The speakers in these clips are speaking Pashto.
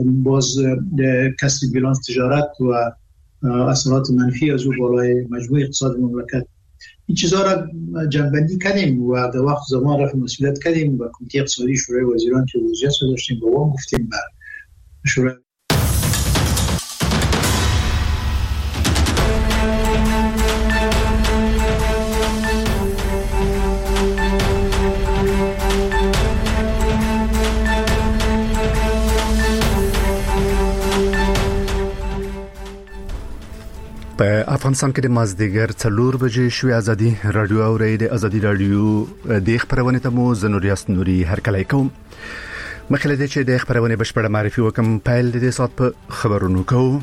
باز کسر بیلانس تجارت و اثرات منفی از او بالای مجموع اقتصاد مملکت، این چیزها را جنبندی کردیم و در وقت زمان رفع مسئولیت کردیم و کمیته اقتصادی شورای وزیران که وضعیت رو داشتیم با وام گفتیم بر شورای. په افغانستان کې د مازدیګر 4 بجې شوې ازادي رادیو اوري د ازادي رادیو د خبرونه ته مو زنوریاس نوري هر کله کوم مخکې د چې د خبرونه بشپړه معرفي وکم پیل د سات په خبرونو کوو.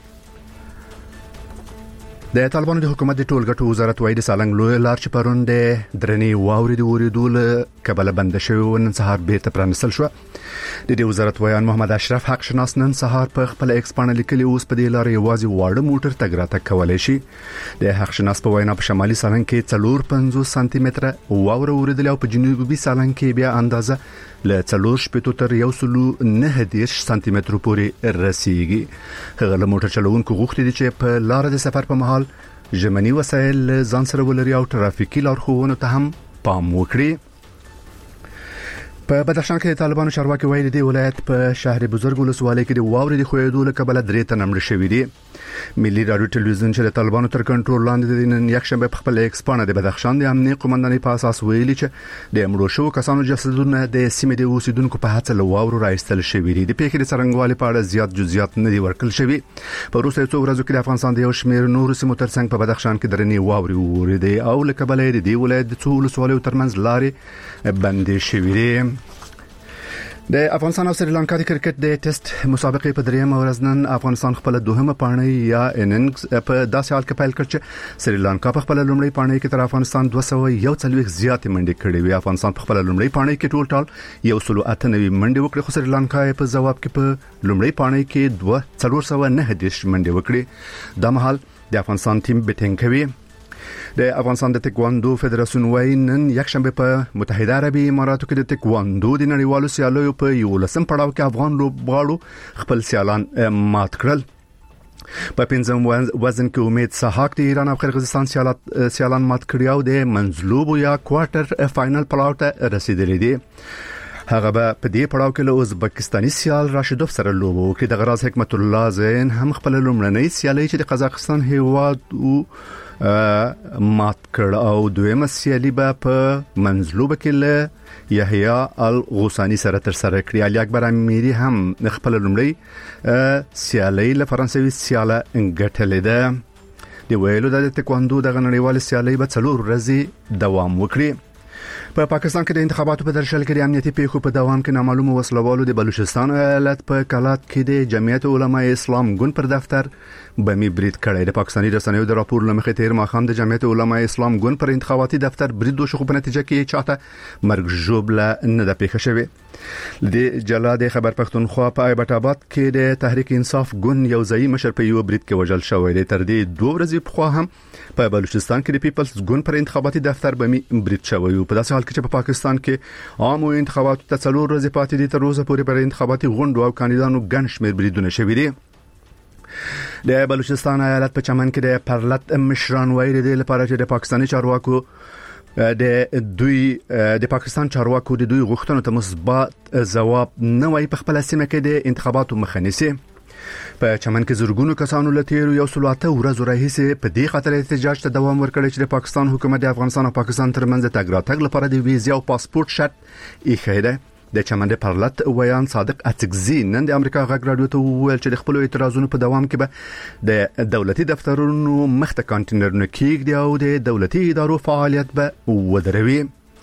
د طالبانو د حکومت د ټولګټو وزارت وایي د سالنګ لوی لار چې پرون د درنې واوري د اوریدو له کبله بند شوی نن سهار بیرته پرانستل شو. د دې وزارت وایي محمد اشرف حق شناس نن سهار په خپل ایکس باندې لیکلي اوس په دې لار یوازې واړه موټر تګ راتګ کولای شي. د حق شناس په وینا په شمالي سالنګ کې 450 سانتي متره واوره اوریدل او په جنوبي سالنګ کې بیا اندازه له 4 تر 1.9 سانتي متر پورې رسیږي. هغه له موټر چلوونکو غوښتي دي چې په لار د سفر په مهال ژمنی وسایل ځان سره ولري او ترافیکي لارښوونو ته هم پام وکړي. په بدخشان کې طالبانو چارواکي ویلي دی ولایت په شهر بزرګ ولسوالۍ کې د واورې د خویدو له کبله 3 تنه مړه شوي دي. ملي رادیو ټلویزیون چې د طالبانو تر کنټرول لاندې د نن یکشنبه په خپل ایکس باندې د بدخشان د امنیت قومندانۍ په اساس ویلي چې د مړو شوو کسانو جسدونه د سیمې د اوسیدونکو په هڅه له واورو راایستل شوي دي. د پیښې د څرنګوالي په اړه زیات جزئیات نه دي ورکړل شوي. په وروستیو څو ورځو کې د افغانستان د یو شمېر نورو سیمو ترڅنګ په بدخشان کې درنې واورې وورېدې او له کبله د دې ولایت د څو ولسوالیو ترمنځ لارې بندې شوې دي. د افغانستان او سریلانکا د کرکټ د ټیسټ مسابقې په درېمه ورځ نن افغانستان خپل دوهمه پاڼۍ یا اننګز په داسې حال کې پیل کړ چې سریلانکا په خپل لومړی پاڼۍ کې تر افغانستان 241 زیاتې منډې کړې وي. افغانستان په خپل لومړی پاڼۍ کې ټول 198 منډې وکړې خو سریلانکا په جواب کې په لومړی پاڼۍ کې 409 منډې وکړې. دا مهال د افغانستان ټیم بیټینګ کوي. د افغانستان د تکواندو فدراسیون وايي نن یکشنبه په متحده عربي اماراتو کې د تکواندو د نړیوالو سیالیو په 11م پړاو کې افغان لوبغاړو خپل سیالان مات کړل. په 5م وزن کې امید سحاق د ایران او قرغیزستان سیالان مات کړی او د منځلوبو یا کوارټر فائنل پړاو ته رسیدلی دي. هغه په دې پړاو کې له ازبکستاني سیال راشدوف سره لوبو کې د غراز حکمت الله زین هم خپل لومړنۍ سیالي چې د قزاقستان هیواد او مات کړ او دویمه سیالي په منځلوبه کې له یحیی الغوسانی سره تر سره کړی. علي اکبر امیری هم خپل لومړی سیالي له فرانسوي سیاله ګټلې ده. دی ویلو د تکواندو د نړیوال سیالي په 4 ورځې دوام وکړي. په پاکستان کې د انتخاباتو په درشل کې د امنیتي پیښو په دوام کې نامعلومو وسلوالو د بلوچستان ایالت په کلات کې د جمعیت علماء اسلام ګوند پر دفتر بمی برید کړی. د پاکستاني رسنیو د راپور لمخې تیر ماخام د جمعیت علماء اسلام ګوند پر انتخاباتي دفتر برید وشو په نتیجه کې چاته مرګ ژوبله نه د پیښه شوی. د جلاد خبر پښتونخوا په ایبټ آباد کې د تحریک انصاف ګوند یو ځای مشر په یو برید کې وژل شوی دی. تر دې 2 ورځې په خوا هم په بلوچستان کې د پیپلز ګوند پر انتخاباتي دفتر بمی برید شوی او په داسې حال کې چې په پاکستان کې عامو انتخاباتو ته 4 ورځې پاتې دي تر اوسه پورې پر انتخاباتي غونډو او کاندیدانو ګڼ شمېر بریدونه شوي دي. د بلوچستان ایالت په چمن کې د پرلط مشران ویلي دي لپاره چې د پاکستاني چارواکو د پاکستان چارواکو د دوی غوښتنو ته مثبت ځواب نه وایي په خپل سیمه کې د انتخاباتو مخه نیسي. په چمن کې زورګونو کسانو له تیرو یو سلواته ورځو راهیسې په دې خاطر احتجاج ته دوام ورکړی چې د پاکستان حکومت د افغانستان او پاکستان ترمنځ د تګ راتګ لپاره د ویزا او پاسپورت شرط ایښی دی. د چمن د پرلط ویان صادق اتکزی نن د امریکا غږ رادیو ته وویل چې د خپل اعتراضونو په دوام کې به د دولتي دفترونو مخته کانټینرونه کېږدي او د دولتي ادارو فعالیت به ودروي.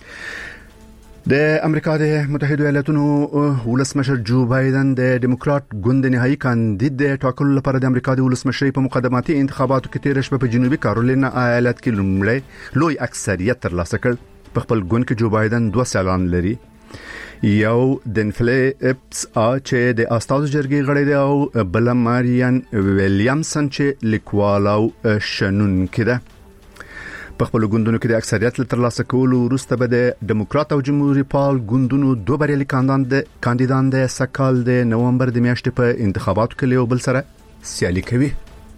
د امریکا د متحده ایالاتونو ولسمشر جو بایدن د ډیموکرات ګوند نهایی کاندید د ټاکلو لپاره د امریکا د ولسمشرۍ په مقدماتي انتخاباتو کې تیر شپه په جنوبي کارولینا ایالت کې لومړی لوی اکثریت ترلاسه کړ. په خپل ګوند کې جو بایدن 2 سیالان لري. یو دنفلیپس چې د استازو جرګې غړی دی او بل ماریان ویلیامسن چې لیکوال او شنونکی ده. په خپل ګوندونو کې د اکثریت ترلاسه کولو وروسته به د ډیموکرات او جمهوریت پال ګوندونو دوه بریالي کاندیدان د سکهال د نومبر د میاشتې په انتخاباتو کې له بل سره سیالي کوي.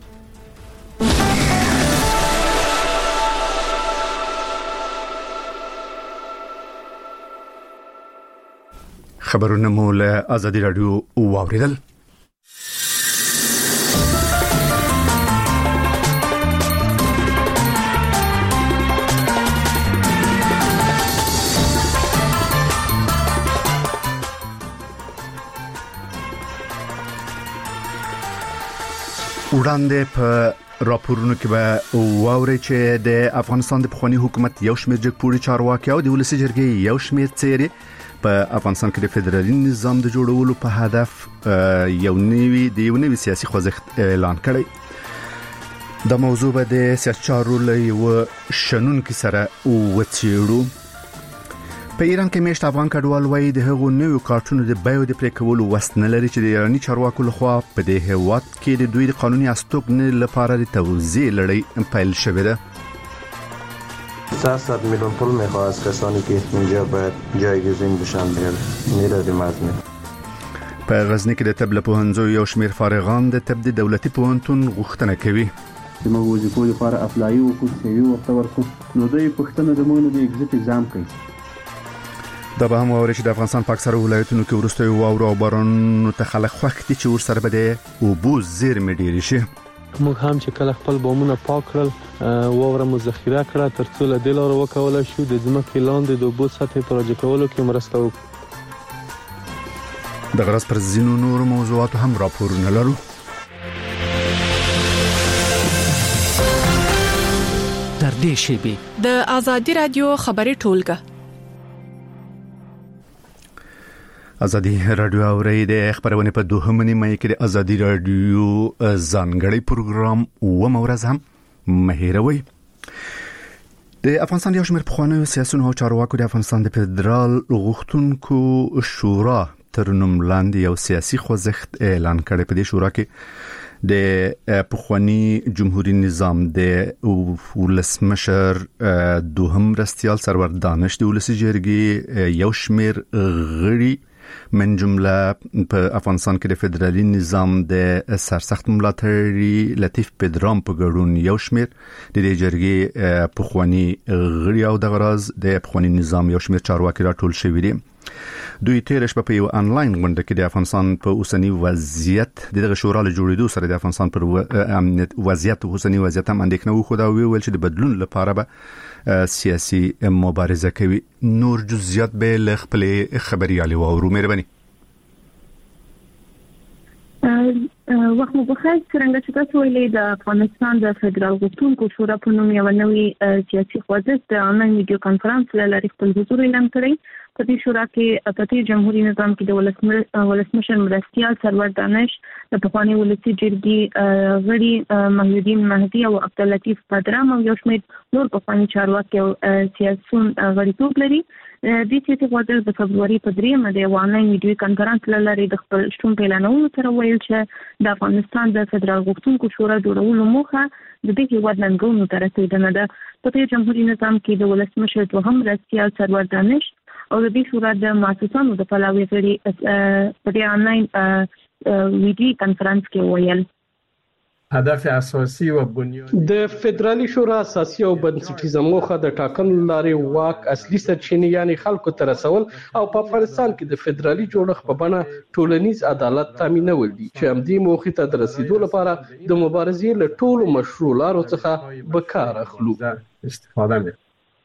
خبرونه مو له ازادي رادیو واوریدل. وړاندې په راپورونو کې به واوري چې د افغانستان د پخوانی حکومت یو شمېر جګپوړي چارواکي او د ولسي جرګې یو شمېر څېرې په افغانستان کې د فدرالي نظام د جوړولو په هدف یو نوی سیاسي خوځښت اعلان کړی. د موضوع به د سیاسي چارو له یو شنونکو سره وڅېړو. په ایران کې میشت افغان کډوال وایي د هغو نوو کارتونو د بیو د پرې کولو وست نه لري چې د ایراني چارواکو لخوا په دې هیواد کې د دوی د قانوني استوګنې لپاره د توزیع لړۍ پیل شوې ده. 700 میلیون پول میخواه از کسانی که اینجا باید جایگزین بشن میره مزمن. په غزنی کې د طب له پوهنځیو یو شمېر فارغان د طب د دولتي پوهنتون غوښتنه کوي. د موږ وظیفو لپاره اپلای وکړو چې یو ورته ورکو نو دوی پښتنه د موږ د ایگزیټ اگزام کوي. دا به هم اوري چې د افغانستان په اکثره ولایتونو کې وروسته واوره او بارانونو ته خلک خوښ دي چې ورسره به د اوبو زیرمې ډېرې شي. موږ هم چې کله خپل بامونه پاک کړل واوره مو ذخیره کړه ترڅو له دې لارې وکولای شو د ځمکې لاندې د اوبو سطحې پراجع کولو کې مرسته وکړو. د غرض پر ځینو نورو موضوعاتو هم راپورونه لرو. تر دې شیبې د ازادي رادیو خبري ټولګه ازادي رادیو اوري د خبرونه په 2 مې کې د ازادي رادیو ځانګړی پروګرام و مورز هم مهیروي. د افغانستان یو شمېر پخوانیو سیاسيونو او چارواکو د افغانستان د فدرال غوښتونکو شورا تر نوم لاندې یو سیاسي خوځښت اعلان کړی. په دې شورا کې د پخوانی جمهوریت نظام د ولسمشر دوهم رستيال سرور دانش د ولسي جرګې یو شمېر غړي من جمله په افغانستان کې د فدرالي نظام د سرسخت ملاتړي لطیف پدرام په ګډون یو شمېر د دې جرګې پخوانی غړي او د غراز د پخوانی نظام یو شمېر چارواکي راټول شوي دي. دوی تیر شپه په یو انلاین غونډه کې د افغانستان په اوسنی وضعیت دغه شورا له جوړېدو سره د افغانستان پر امنیت وضعیت اوسنی وضعیت هم اندېښنه وخوده او ویل چې د بدلون لپاره به سیاسي مبارزه کوي. نور جزئیات به له خپل خبريالي وورو مهرباني. وخت مو بخیر. څنګه چې تاسو ویلي د افغانستان د فدرال غوښتونکو شورا په نوم یو نوی سیاسي خوځښت د آنلاین ویډیو کانفرنس له لارې خپل حضور اعلان کړی. په دې شورا کې په جمهوریت نظام کې د ولسمشر مرستيال سرور دانش د پخوانی ولسي جرګې غړي محمدین مهدي او عبداللطیف پدرام او یو شمېر نور پخوانی چارواکي او سیاسيون غړیتوب لري. د سیاسي خوځښت د فبرवरी په 3 د آنلاین ویډیو کانفرنس له لارې د خپل شتون اعلانولو سره ویل چې د افغانستان د فدرال غوښتونکو شورا جوړولو موخه د دې هیواد ننګونو ته رسیدنه ده. په جمهوریت نظام کې د ولسمشر دوهم رستيال سرور دانش او د دې شورا د مؤسسانو د پلاوي غړي په آنلاین ویډیو کانفرنس کې ویل هدف اساسي و بنیادی د فدرالي شورا اساسي او بنسټیزه موخه د ټاکنو لارې واک اصلي سرچینې یعنی خلکو ته رسول او په افغانستان کې د فدرالي جوړښت په بڼه ټولنیز عدالت تامینول دي چې همدې موخې ته د رسیدو لپاره د مبارزې له ټولو مشروع لارو څخه به کار اخلو. استفاده می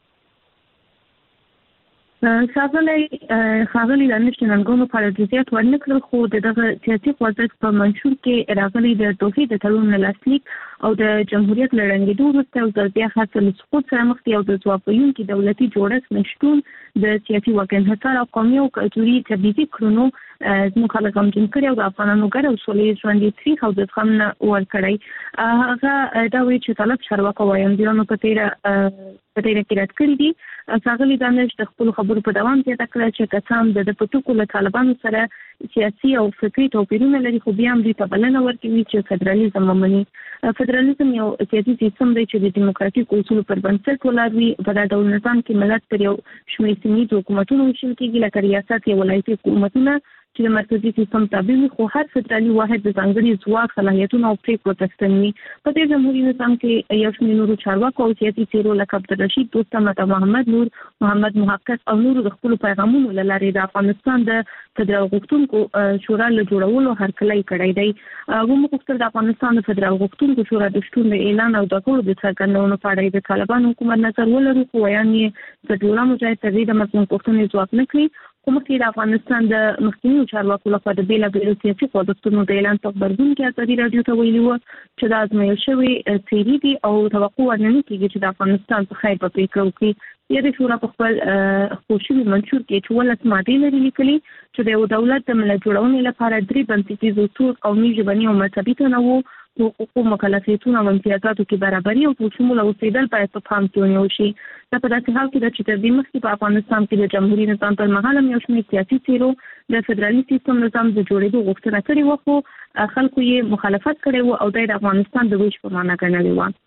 خاغلی دانش ننګونو په اړه زیات ورنکړل خو دغه سیاسي خوځښت په منشور کې راغلي د توحید تړون لاسلیک او د جمهوریت لړنګېدو وروسته او د بیا حاصل سقوط سره مخ دي او د ځواب ویونکو دولتي جوړښت نشټون د سیاسي واک انحصار او قومي او کلتوري تبعیضي کړنو زموږ خلک هم جن کړي او د افغانانو ګډ او سولې ژوند تاریخ او د څخه ور کړی. هغه دا وی چې طلب چارواکو وایم دیانو په تیر کې رات کړی دي. خاغلی دانش د خپل خبرو په دوام کې تکړه چې کسان د پټوکو له طالبانو سره سیاسي او فکری توپیرونه لري خو بیا هم دوی ته بلنه ورکوي چې فدرالیزم ومني. فدرالیزم یو سیاسي سیستم دی چې د دیموکراتیک اصولو پر بنسټ ولاړ وي. په دا ډول نظام کې ملت پر یو شمېر سیمه حکومتونو وشل کېږي لکه ریاست یا ولایتي حکومتونه چې د مرکزی سیستم تابع وي، خو هر فدرالي واحد د ځانګړي ځواک صلاحیتونو او پریکړو تکتن وي. په دې جمهوریت نظام کې یو شمېر نورو چارواکو او سیاسي څیرو لکه عبدالرشید دوستم، محمد نور، محمد محقق او نورو د خپل پیغامونو له لارې د افغانستان د فدرال غوښتونکو شورا له جوړولو هرکلی کړی دی. موږ غوښتل د افغانستان د فدرال غوښتونکو شورا د شتون د اعلان او د کولو د څرګندونو په اړه د طالبان حکومت نظر ولرو، خو ویان یې د ډیورا مجاهد تغیر د مضمون پوښتنې ځواب نه کړي. کومه د افغانستان د مخکنیو چارواکو لخوا د بیلابیلو سیاسي خوځښتونو د اعلان په خبرګون کې ازادي رادیو ته ویلي وو چې د ازمایل شوی څیرې دي او توقع ورننه کېږي چې د افغانستان په خیر په پریکړه وکړي. د شورا په خپل خوشي منشور کې چې ولس ماده لري لیکلي چې د یو دولت د ملت جوړونې لپاره درې بنسټیز اصول قومي، ژبني او مذهبي تنوع، حقوقو، مکلفیتونو او امتیازاتو کې برابري او ټولشموله اوسېدل باید په پام کې ونیول شي. دا په داسې حال کې ده چې تر دې مخکې په افغانستان کې د جمهوریت نظام پر مهال یو شمېر سیاسي څیرو د فدرالي سیستم نظام د جوړېدو غوښتنه کړې وه، خو خلکو یې مخالفت کړی و او د افغانستان د ویش په معنا ګڼلې وه.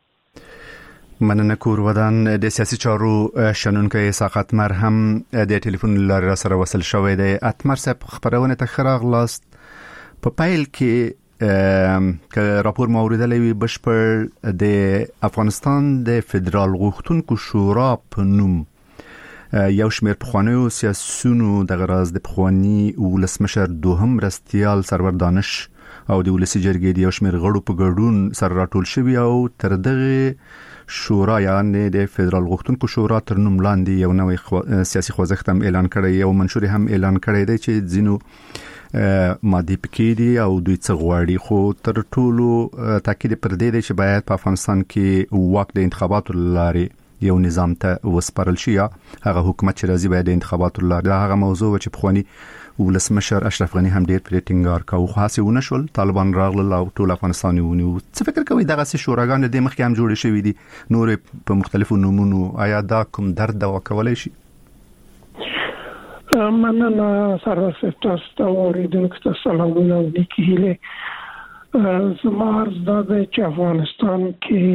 مننه کور ودان د سیاسي چارو شنونکو ساقط مر هم د ټلیفون لاره سره وصل شوی دی. اتمر صاحب خبرونه ته خراغ لاست په پایل کې که راپور موریدلې وي بشپړ د افغانستان د فدرال غوښتونکو شورا په نوم یو شمېر پخوانیو سیاسيونو د غراز د پخوانی ولسمشر دوهم رستیال سرور دانش او د ولسی جرګې د یو شمېر غړو په ګډون سره راټول شوی او تر دغه شورا یعنی د فدرال غوښتونکو شورا تر نوم لاندې یو نوې سیاسي خوځښت هم اعلان کړی، یو منشور هم اعلان کړی دی چې ځینو مادي پکې دي او دوی څه غواړي، خو تر ټولو تاکید پر دې دی چې باید په افغانستان کې واک د انتخاباتو لارې یو نظام ته وسپارل شي، هغه حکومت چې راځي باید د انتخاباتو لارې. دا هغه موضوع چې پخوانی ولسمشر اشرف غنی هم ډېر پرې ټینګار کاوه، خو هڅه ونه شول، طالبان راغلل او ټول افغانستان ونیو. څه فکر کوي دغه شوراګان د مخکې هم جوړ شوي دي نور په مختلفو نومونو، آیا دا کوم درد دوا کولای شي؟ مننه سرور صاحب، تاسو ته اوریدونکو ته سلامونه او نیکی هیله. زما عرض دا دی چې افغانستان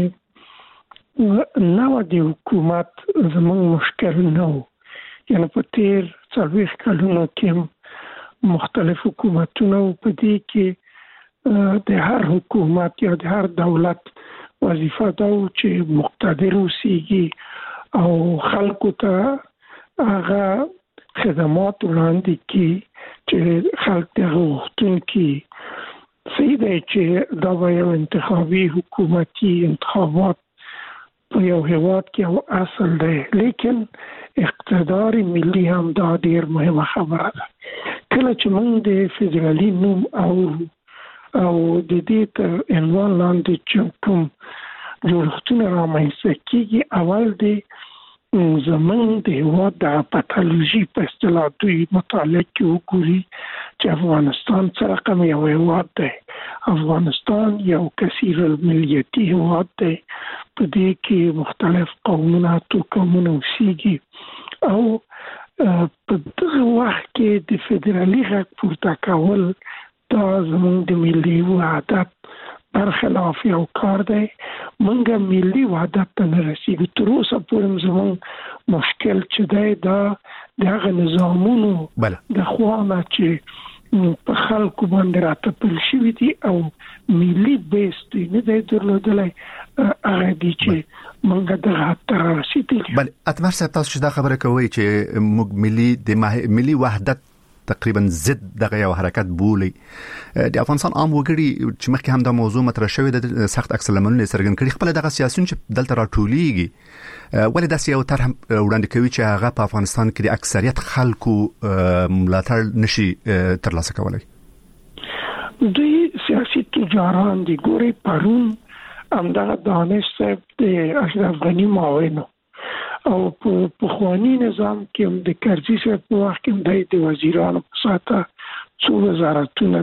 کې نو د حکومت زموږ مشکل نه و، یعنی په تیر 40 کلونو کې مختلف حکومتونه په دې کې د هر حکومت یا د هر دولت وظیفه دا و چې مقتدر اوسیږي او خلکو ته هغه خدمات وړاندې کړي چې خلک ته غوښتونکي. صحیح دی چې دا به یو انتخابي حکومتي انتخابات په یو هیواد کې یو اصل دی، لیکن اقتدار ملي هم دا ډېر مهمه خبره ده. کله چې موږ د فدرالي نوم او د دې تر عنوان لاندې چې کوم جوړښتونه رامنځته کېږي، اول دی زمون د هیواد د پاتولوژي په اصطلاح دوی مطالعه کې وګوري چې افغانستان څه رقم یو هیواد دی. افغانستان یو کثیر الملیتی هیواد دی، په دې کې مختلف قومونه توکمونه اوسېږي او په دغه وخت کې د فدرالي غږ پورته کول دا زموږ د ملي وحدت برخلاف یو کار دی. منګه ملي وحدت ته نه رسیږو. تر اوسه پورې زموږ مشکل چې دی دا د هغه نظامونو د خوانه چې په خلکو باندې راتپل شوي دي او ملي بیس دی نه دی درلودلی، هغه دی چې منګه دغه حد ته رسیدلي. بله اتمر صاحب، تاسو چې دا خبره کوئ چې موږ ملي وحدت تقریبا ضد دغه یو حرکت بولی، د افغانستان عام وګړي چې مخکې هم دا موضوع مطرح شوی د سخت عکس العملونه څرګند کړي، خپل دغه سیاسيون چې دلته راټولېږي ولې داسې یو طرح وړاندې کوي چې هغه په افغانستان کې د اکثریت خلکو ملاتړ نشي ترلاسه کولای؟ دوی سیاسي تجاران دي. ګوري پرون همدغه دانش صاحب د اشرف غنی معاون او په خوانی نظام کې هم د کرزي صاحب په وخت کې د وزیرانو په ساته څو وزارتونه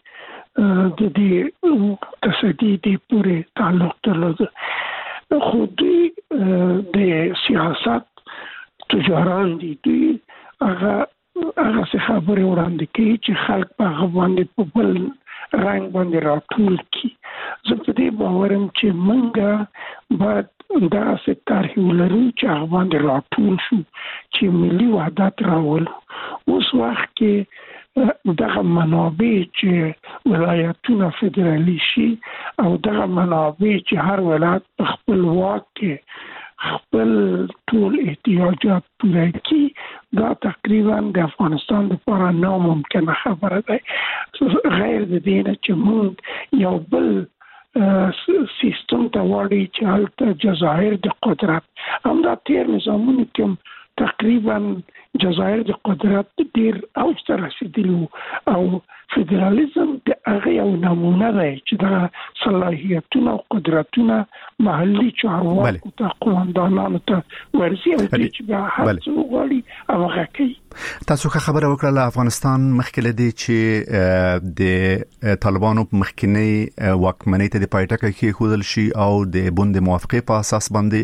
د دې تصدي د پوره تعلق درلود. خو دوی د سیاست تجاران دي، دوی هغه هغه څه خبره وړاندې کوي چې خلک په هغه باندې په بل رنګ باندې راټول کی. زه په دې باورم چې موږ باید دا ستاره ولرو چې هغه باندې راټول شو چې ملي وحدت راولو. اوس وخت کې دغه منابع چې ولایتونه فدرالي شي او دغه منابع چې هر ولایت په خپل واک کې خپل ټول احتیاجات پوره کړي، دا تقریبا د افغانستان لپاره ناممکنه خبره ده. غیر د دې نه چې موږ یو بل سیستم ته واړی چې هلته جزایر د قدرت همدا تیر نظامونو کې تقریبا جزایر د قدرت ډیر اوج ته رسیدلی او فدرالیزم د هغه یو نمونه دی چې دا صلاحیتونه او قدرتونه محلي چارواکو ته قومندانانو ته ورسي او چې هر څه وغواړي هغه کوي. تاسو خبره وکړه افغانستان مخکې لدی چې د طالبانو مخکنی واکمنۍ ته د پایټکه کې خودل شي او د بند موافقه په اساس باندې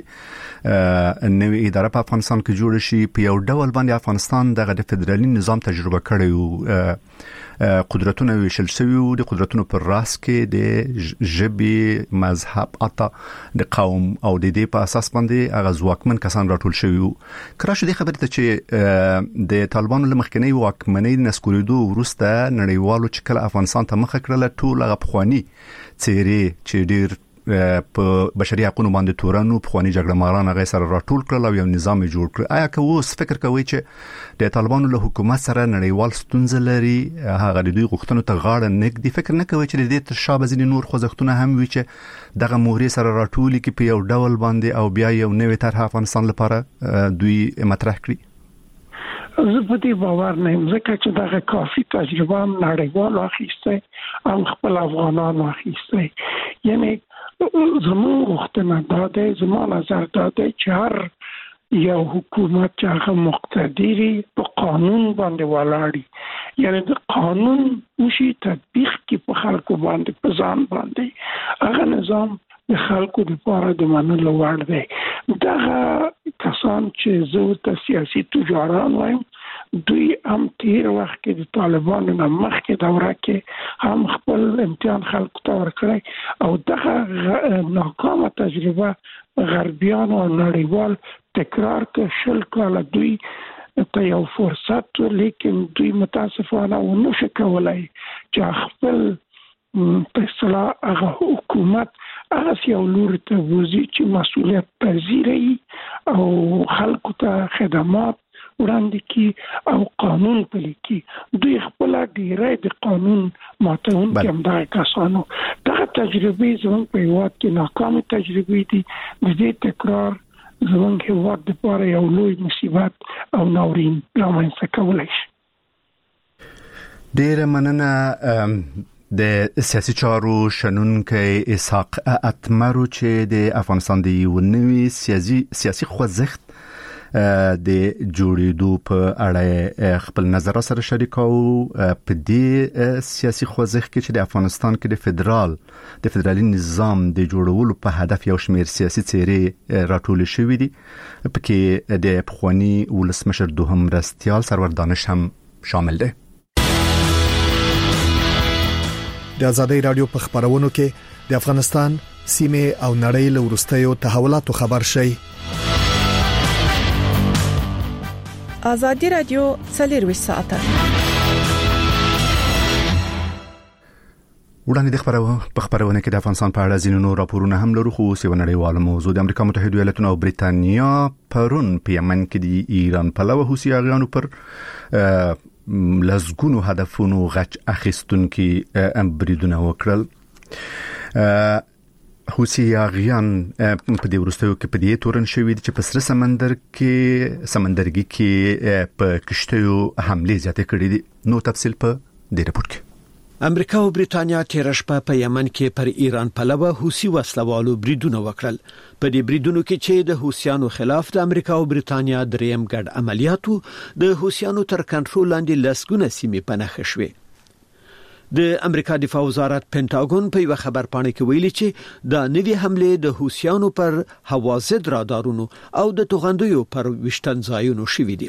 نوې اداره په افغانستان کې جوړ شي. په یو ډول باندې افغانستان دغه د فدرالي نظام تجربه کړی او قدرتونه ویشل شوی او د قدرتونو پر راس کې د ژبې، مذهب، اته د قوم او د دې په اساس باندې هغه ځواکمن کسان راټول شوی. کراشه د خبرې ته چې د طالبانو لمخکنی واکمنۍ نسکوریدو وروسته نړیوالو چې کله افغانستان ته مخه کړل ټول هغه پخوانی څیرې چې ډیر په بشري حقوقو باندې تورانو پخوانی جګړه ماران هغه سره راټول کړل او یو نظام جوړ کړ. آیا که اوس فکر کوي چې د طالبانو له حکومت سره نړیوال ستونزې لري، هغه د دوی غوښتنو ته غاړه نږدې، فکر نه کوي چې د دې تر شا ځینې نور خوځښتونه هم وي چې دغه موري سره راټول کی په یو ډول باندې او بیا یو نوې طرح افغانستان لپاره دوی مطرح کړي؟ زه په دې باور نه یم، ځکه چې دغه کافي تجربه هم نړیوال اخیسته او خپل افغانانو اخیسته. یعنی زموږ غوښتنه دا ده، زما نظر دا ده چې هر یو حکومت چې هغه مقتدري په قانون باندې ولاړی، یعنی د قانون وشي تطبیق کې په خلکو باندې په ځان باندې هغه نظام د خلکو لپاره د منلو وړ دی. دغه کسان چې زه ته سیاسي تجاران وایم، دوی هم تیر وخت کې د طالبانو نه مخکې دوره کې هم خپل امتحان خلکو ته ورکړی او دغه ناکامه تجربه غربیان او نړیوال تکرار که 20 کاله دوی ته یو فرصت، لیکن دوی متاسفانه ونشو کولای چې خپل په اصطلاح هغه حکومت هغه یو لور ته وزي چې مسؤلیت پذیری او خلکو ته خدمات وړاندې کی او قانون پلي کی. دوی خپل ډیره د قانون ماتون کوم دا کسانو دغه تجربې زموږ په هیواد کې ناکامه تجربې دي. د دې تکرار زموږ هیواد لپاره یو لوی مصیبت او ناورین رامنځته کولای شي. ډیره مننه د سیاسي چارو شنونکي اسحاق اتمرو چې د افغانستان د یو نوي سیاسي خوځښت د جوړېدو په اړه خپل نظر سره شریکاو. په دې سیاسي خوځښت کې چې د افغانستان کې د فدرالي نظام د جوړولو په هدف یو شمېر سیاسي څېرې راټول شوې دي، پکې د پخوانی ولسمشر دوهم مرستیال سرور دانش هم شامل دی. د آزادۍ رادیو په خبرونو کې د افغانستان سیمه او نړۍ له وروستیو تحولاتو خبر شي. آزادۍ رادیو 24 ساعته وړاندې د خبرونه کې د افغانستان په اړه ځینې نور راپورونه هم لرو، خو اوس یو نړیواله موضوع د امریکا متحده ایالاتونو او بریتانیا پرون په یمن کې د ایران پلوه حوثیانو پر لزګونو هدفونو غچ اخیستونکي بریدونه وکړل. حوثیان په دې وروستیو کې په دې تورن شوې چې په سره سمندرګي کې په کشتیو حمله زیاته کړې دي. نو تفصیل په دې راپور کې. امریکا او بریتانیا تیر شپه په یمن کې پر ایران پلوه حوثي وسلوالو بریدونه وکړل. په دې بریدونو کې چې د حوثیانو خلاف د امریکا او بریتانیا دریم ګډ عملیاتو د حوثیانو تر کنټرول لاندې لسګونه سیمې پنهخ شوې. د امریکا دفاع وزارت پینټاګون په یو خبر پاڼه کې ویلي چې د نوې حمله د حوثیانو پر هوازد رادارونو او د توغندیو پر وشتن ځایونو شوې دي.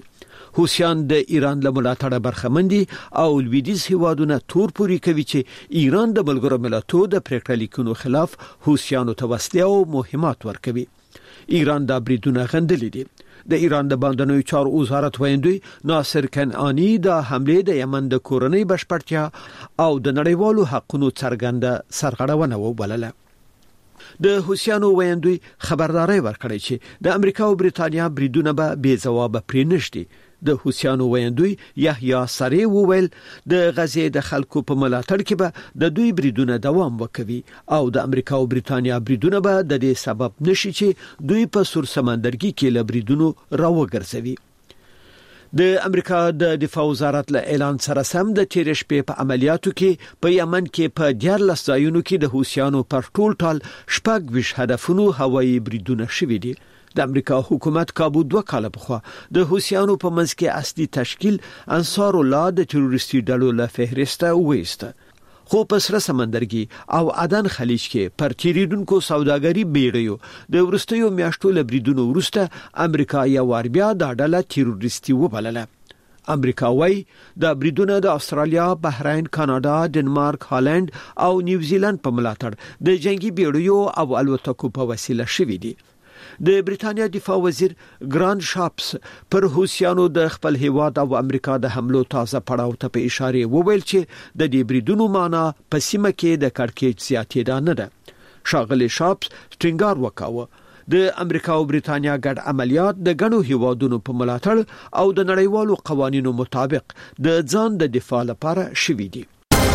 حوثیان د ایران له ملاتړه برخمندي او لویدیز هیوادونه تور پوري کوي چې ایران د ملګرو ملتونو د پریکړه لیکونو خلاف حوثیانو ته وسلې او مهمات ورکوي. ایران دا بریدونه غندلي دي. د ایران د باندنوي چارو وزارت ویاندوی ناصر کنعانی د حمله د یمن د کورنۍ بشپړتیا او د نړیوالو حقوقو څرګنده سرغړونه وبلله. د حوثیانو ویاندوی خبرداري ورکړی چې د امریکا او بریتانیا بریدونه به بې ځواب پرې نشي. د حوثیانو ویاندوی یحیی سری وویل د غزې د خلکو په ملاتړ کې به د دوی بریدونه دوام وکوي او د امریکا او بریتانیا بریدونه به د دې سبب نشي چې دوی په سور سمندرګي کې له بریدونو راوګرځوي. د امریکا د دفاع وزارت له اعلان سره سم د تیر شپې په عملیاتو کې په یمن کې په 14 ځایونو کې د حوثیانو پر ټول 6 هدفونو هوایي بریدونه شوي دي. د امریکا حکومت کابو 2 کال پخوا د حوثیانو په منځ کې اصلي تشکیل انصار الله د تروریستي ډلو له فهرسته وېسته. خو په سره سمندرګي او عدن خلیج کې پر تیریدونکو سوداګري بیړیو د ورستیو میاشتو له بریدونو ورسته امریکا یو وار بیا د ډله تروریستي وبلله. امریکا وايي د بریدونو د استرالیا، بحرین، کاناډا، ډنمارک، هالند او نیوزیلند په ملاتړ د جنگي بیړیو او الوتکو په وسیله شوي دي. د بریتانیا دفاع وزیر ګراند شاپس پر حوثیانو د خپل هیواد او امریکا د حملو تازه پړاو ته په اشاره وویل چې د دې بریدونو معنا په سیمه کې د کړکېچ زیاتېدا نه ده. شاغلی شاپس ټینګار وکاوه د امریکا او بریتانیا ګډ عملیات د غنو هیوادونو په ملاتړ او د نړیوالو قوانینو مطابق د ځان د دفاع لپاره شوي دي.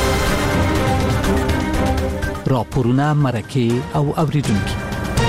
راپورونه مرکه او اوریدونکو.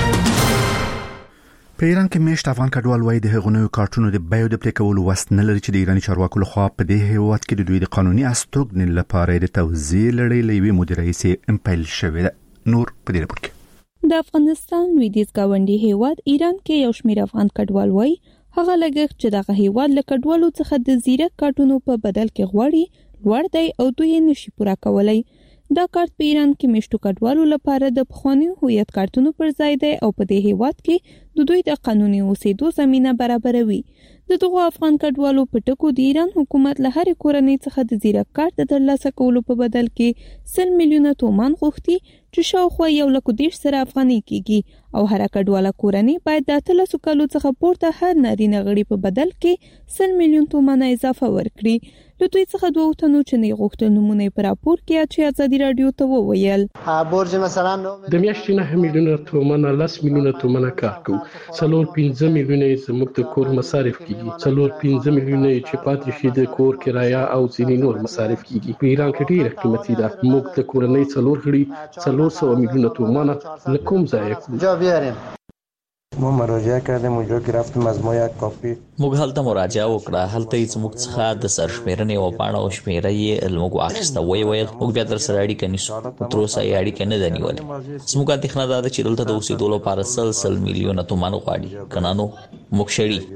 په ایران کې میشت افغان کډوال وایي د هغونو کارتونو د بایو د پلیکولو وست نه لري چې د ایرانی چارواکو لخوا په دې هیواد کې د دوی د قانوني استوګنې لپاره د توزیع لړۍ لوي مدیریت امپایل شوی ده. نور په دې راپور کې د افغانستان لویدیځ گاونډي هیواد ایران کې یو شمېر افغان کډوال وایي هغه لګښت چې دغه هیواد له کډوالو څخه د زیرک کارتونو په بدل کې غواړي لوړ دی او دوی نشي پوره کولای. دا کارت په ایران کې میشتو کډوالو لپاره د پخوانی هویت کارتونو پر ځای دی او په دې هیواد کې د دوی د قانوني اوسېدو زمينه برابروي. د دغه افغان کډوالو په ټکو د ایران حکومت له هر کورنۍ څخه د زیرک کارت د ترلاسه کولو په بدل کې 100 میلیونه تومان غوښتي چې شاوخوا 1.10 سره افغاني کیږي او هر کډواله کورنۍ باید د 13 کالو څخه پورته هر نارینه غړي په بدل کې 100 میلیون تومان اضافه ورکړي. له دوی څخه 2 تنو چې نه غوښتل نمونه په راپور کې چې ازادي رادیو ته وویل برج مثلا د میاشتې 9 میلیونه تومان 10 میلیونه تومان کار کوي. 15 میلیونه زموږ د کور مصارف کیږي. 15 میلیونه چې پاتې شي د کور کرایه او ځینې نور مصارف کیږي. په ایران کې ډیره قیمتي ده. موږ د کورنۍ 4 غړي 400 میلیونه تومان له کوم ځای کوو. ما مراجعه کردیم اونجا که رفتیم از ما یک کاپی موږ هلته مراجعه وکړه. هلته هیڅ موږ څخه د سرشمیرنې او پاڼه او شمیره یې موږ واخیسته. ویل موږ بیا در سره اړیکه نیسو. تر اوسه یې اړیکه نه ده نیولې. زموږ اندېښنه دا ده چې دلته د اوسېدو لپاره 100 میلیونه تومان غواړي. که نه نو موږ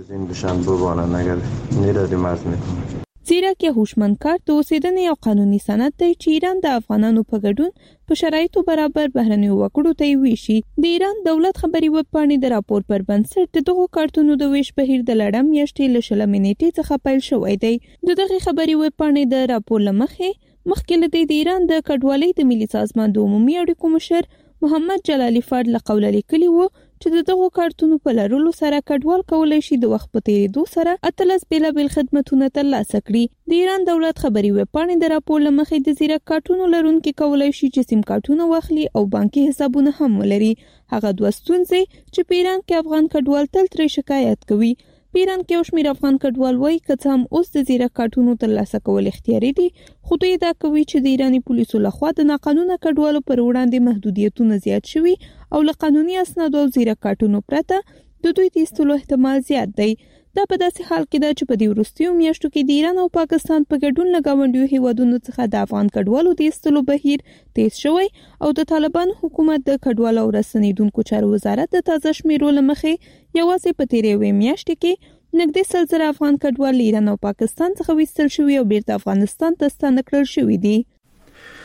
شړي. زیرک یا هوشمند کارت د اوسېدنې او قانوني سند دی چې ایران د افغانانو په ګډون په شرایطو برابر بهرنیو وګړو ته ویشي. د ایران دولت خبري وب پاڼې د راپور پر بنسټ دغه کارتونو د ویش بهیر د لړم میاشتې له شلمې نیټې څخه پیل شوی دی. دغه خبري وب پاڼې د راپور مخکې له د ایران د کډوالۍ د ملي سازمان د عمومي اړیکو مشر محمد جلالی فرد له قوله لیکلی وو چې دغه کارتونو په لرلو سره کډوال کولای شي د وخت په تیریدو سره 18 بیلابل خدماتونه ترلاسه کړي. د ایران دولت خبري وب پاڼې د راپور لمخې د زیرک کارتونو لرونکي کولای شي چې سیم کارتونه واخلي او بانکي حسابونه هم ولري. هغه دوه ستونزې چې په ایران کې افغان کډوال تل ترې شکایت کوي. په ایران کې یو شمېر افغان کډوال وایي که څه هم اوس د زیرک کارتونو ترلاسه کول اختیاري دي خو دوی دا کوي چې د ایرانی پولیسو لخوا د ناقانونه کډوالو پر وړاندې محدودیتونه زیات شوي او له قانوني اسنادو او زیرک کارتونو پرته د دوی د ایستلو احتمال زیات دی. دا په داسې حال کې ده چې په دې وروستیو میاشتو کې د ایران او پاکستان په ګډون له ګاونډیو هیوادونو څخه د افغان کډوالو د ایستلو بهیر تیز شوی او د طالبان حکومت د کډوالو او رسنیدونکو چارو وزارت د تازه شمیرو لمخې یوازې په تیرې میاشتې کې نږدې 100 افغان کډوال ایران او پاکستان څخه ویستل شوي او بیرته افغانستان ته ستانه کړل شوي دي.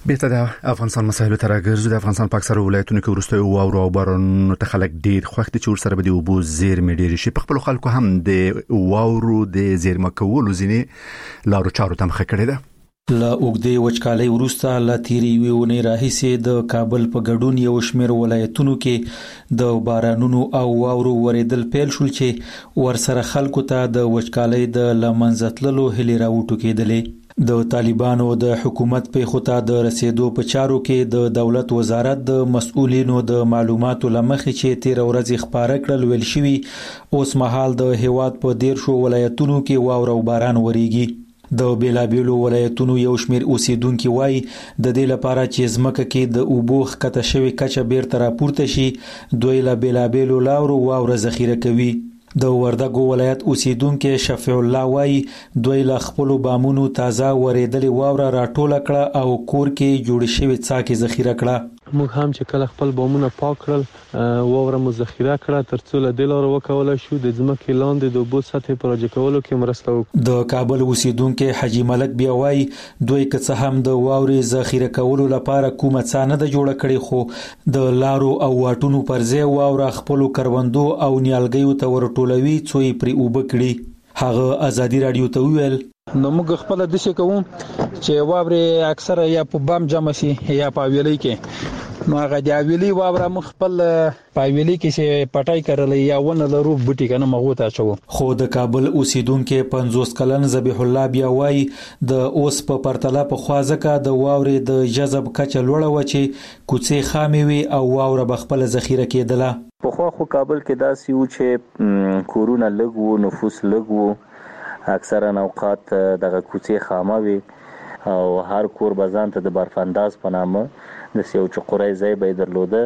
بیرته د افغانستان مسایلو ته راګرځو. د افغانستان په اکثره ولایتونو کې وروسته واورو او بارانونو ته خلک ډیر خوښ دي چې ورسره به د اوبو زیرمې ډېرې شي. په خپل خلکو هم د واورو د زیرمه کولو ځینې لارو چارو ته مخه کړې ده. لا اوګدې وچکالۍ وروسته لا تیری ویونی راهیسې د کابل په ګډون یو شمېر ولایتونو کې د بارانونو او واورو وریدل پیل شول چې ورسره خلکو ته د وچکالۍ د لمنځتللو هلې راوټو کېدلې. د طالبانو د حکومت په خطا د رسیدو په چارو کې د دولت وزارت د مسؤلینو د معلوماتو لمخې چې 13 ورځې خبره کړل ویل شوی اوس مهال د هیواد په 13 ولایتونو کې واور او باران وریږي. د بیلابیلو ولایتونو یو شمیر اوسیدونکو وایي د دې لپاره چې زمکه کې د اوبو ښکته شوی کچه بیرته راپورته شي دوی له بیلابیلو لارو واور ذخیره کوي. د وردګو ولایت اوسیدونکو شفیع الله وایي دوی له خپل بامونو تازه وریدلې واوره راټوله کړه او کور کې جوړ شوی څاکي ذخیره کړه. موږ هم چې کله خپل بامونه پاک کړل واوره مو ذخیره کړه ترڅو له دلار وکولای شو د ځمکې لاندې د اوبو سطح پروژه کولو کې مرسته وکړو. د کابل اوسیدونکو حاجی ملک بیا وایي دوی که څه هم د واورې ذخیره کولو لپاره کومه څانه د جوړ کړي خو د لارو او واټونو پر ځای واوره خپل کروندو او نیالګیو ته ورټولوي څوی پری اوبه کړي. هغه ازادي رادیو ته ویل نو موږ خپل د څه کوم چې واورې اکثره یا په بام جمع سي یا په ویلي کې نو هغه د ویلي واوره مخ خپل په ویلي کې چې پټای کړل یا ونه لرو بوټي کنه مغو ته چو. خو د کابل اوسیدونکو 50 کلن ذبیح الله بیا وایي د اوس په پرتله په خوازکه د واورې د جذب کچه لوړه و چې کوڅې خامي وي او واوره بخپل ذخیره کېدله. په خو کابل کې داسې و چې کورونا لګو نفوس لګو اکثرا اوقات دغه کوڅې خامه وي او هر کور بزان ته د برفانداز په نامه د سیو چقورای ځای به درلوده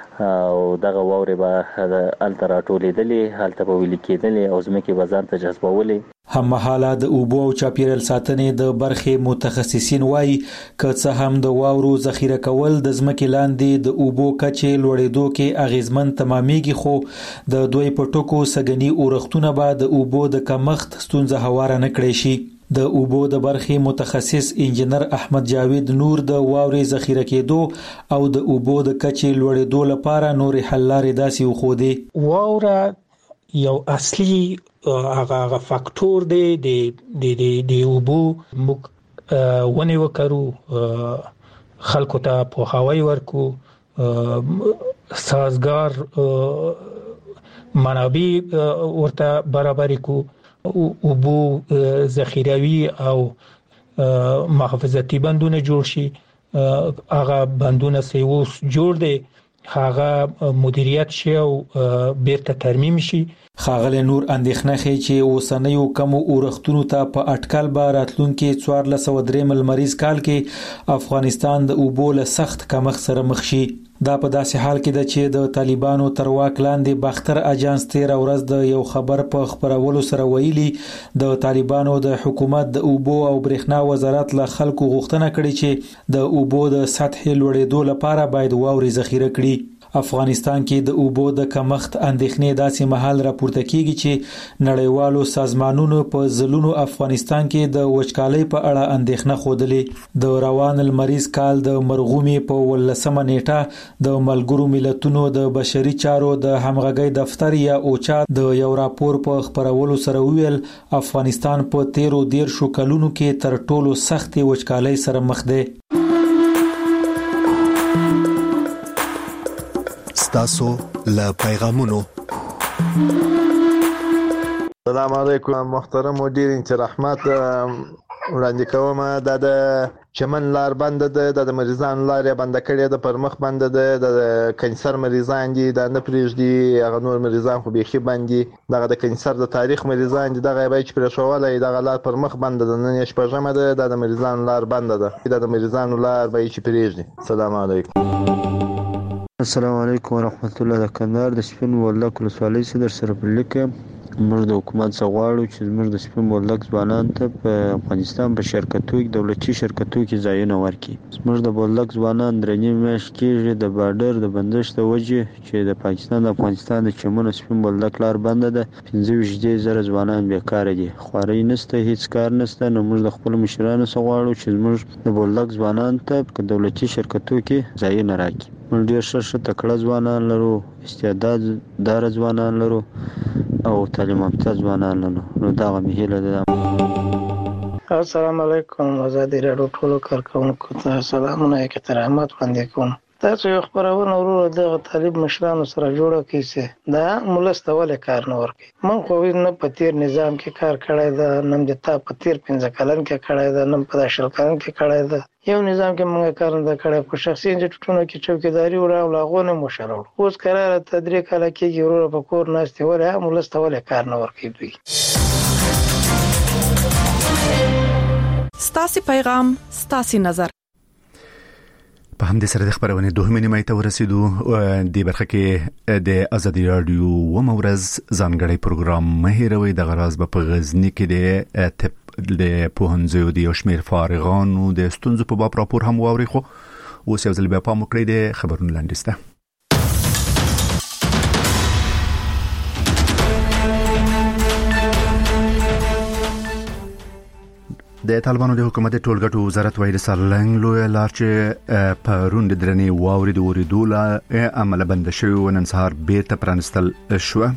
او دغه واورې به الترا ټولېدلې هلته به ویل کېدلې او زمکه بزان ته جذبولې. هم مهاله د اوبو او چاپیرل ساتنې د برخې متخصصین وایي که څه هم د واورو ذخیره کول د زمکه لاندې د اوبو کچې لوړېدو کې اغیزمن تمامېږي خو د دوی په ټکو سګنی اورختونه به د اوبو د کمښت ستونزه هواره نه کړي شي. د اوبو د برخې متخصص انجنیر احمد جاوید نور د واورې ذخیره کېدو او د اوبو د کچې لوړېدو لپاره نور حل لارې داسې وخودي. واوره یو اصلي هغه فاکټور دی د اوبو موږ ونی وکړو خلکو ته په هواي ورکو سازگار منابع ورته برابر کو اوبو ذخیروي او محافظتي بندونه جوړ شي. هغه بندونه سیوس جوړ دي هغه مدیریت شي او بیرته ترمیم شي. خاغله نور اندېښنه خي چې اوسنیو کم اورختونو ته په اټکل به راتلونکي 1403 مریض کال کې افغانستان د اوبو له سخت کمښت سره مخ شي. دا په داسې حال کې ده چې د طالبانو تر واک لاندې باختر اجانس 13 ورځ د یو خبر په خبرولو سره ویلي د طالبانو د حکومت د اوبو او برېښنا وزارت له خلکو غوښتنه کړې چې د اوبو د سطح لوړېدو لپاره باید واوري ذخیره کړي. افغانستان کې د اوبو د کمښت اندېښنې داسې مهال راپورته کیږي چې نړیوالو سازمانونو په ځلونو افغانستان کې د وچکالۍ په اړه اندېښنه خوده. د روان المریض کال د مرغومي په 18 نیټه د ملګرو ملتونو د بشري چارو د همغږي دفتر یا اوچا د یو راپور په خبرولو سره ویل افغانستان په 13 کلونو کې تر ټولو سخت وچکالۍ سره مخ دی. تاسو له پیغامونو. السلام علیکم محترم مدیر انجنیر رحمت وړاندې کوم د چمن لار بند ده د مریضان لار بند کړي د پرمخ بند ده د کانسر مریضان دي د نه پریږدي هغه نور مریضان خو بيخي باندې دغه د کانسر د تاریخ مریضان دي دغه به چې پر شوالای دغه لار پرمخ بند ده نه شپږمه ده د مریضان لار بند ده د مریضان لار به چې پریږدي. السلام علیکم. السلام علیکم ورحمت الله. د کندهار د سپین ولک ولسوالۍ صدر سره بلیک موږ د حکومت څخه غواړو چې موږ د سپین بولدک ځوانان ته په افغانستان په شرکتو کې دولتي شرکتو کې ځایونه ورکړي. موږ د بولدک ځوانان درنې مېش کېږي د بارډر د بندش د وجه چې د پاکستان د افغانستان د چمن سپین بولدک لار بنده ده. 15,000 ځوانان بیکاره دي، خواري نشته، هیڅ کار نشته. نو موږ د خپل مشرانو څخه غواړو چې موږ د بولدک ځوانان ته په دولتي شرکتو کې ځایونه راکړي. موږ ډېر ښه تکړه ځوانان لرو، استعداد دار ځوانان لرو او تعلیم یافته ځوانان لرو. نو دا مې هیله ده. السلام علیکم. آزادي راډیو ټولو کارکونکو ته سلامونه احترامات وړاندې کوم. تاسو یو خبرونه ورور دغه طالب مشرانو سره جوړه کیسه دا ملسته ولې کار نه ورکي. من خو نه په تیر نظام کې کار کړی دا، نم د تا په تیر 15 کلن کې کړی دا، نم په 10 کلن کې کړی دا. یو نظام کې موږ کار نه کړی، په شخصي انجټونو کې چوکیداری او لاغونه مشرول. اوس قرار تدریک کله کېږي ورور په کور ناشته ولې ملسته ولې کار نه ورکي دوی. ستاسو پیغام ستاسو نظر. په همدې سره د خبرونه دوه نیمه ته ورسېدو. د برخه کې د ازادي رادیو و مورز ځانګړی پروګرام مهیروي د غراز په غزنی کې د پوهنځیو د شمیر فارغانو د ستونزو په باب راپور هم واوري. خو اوس یو ځل بیا پام وکړئ د خبرونو لاندې. د طالبانو د حکومت ټولګټو وزارت وایي د سالنګ لوی لار چې پرون د درنې واوري د اوریدو له عمله بند شوی و نن سهار بیرته پرانستل شو.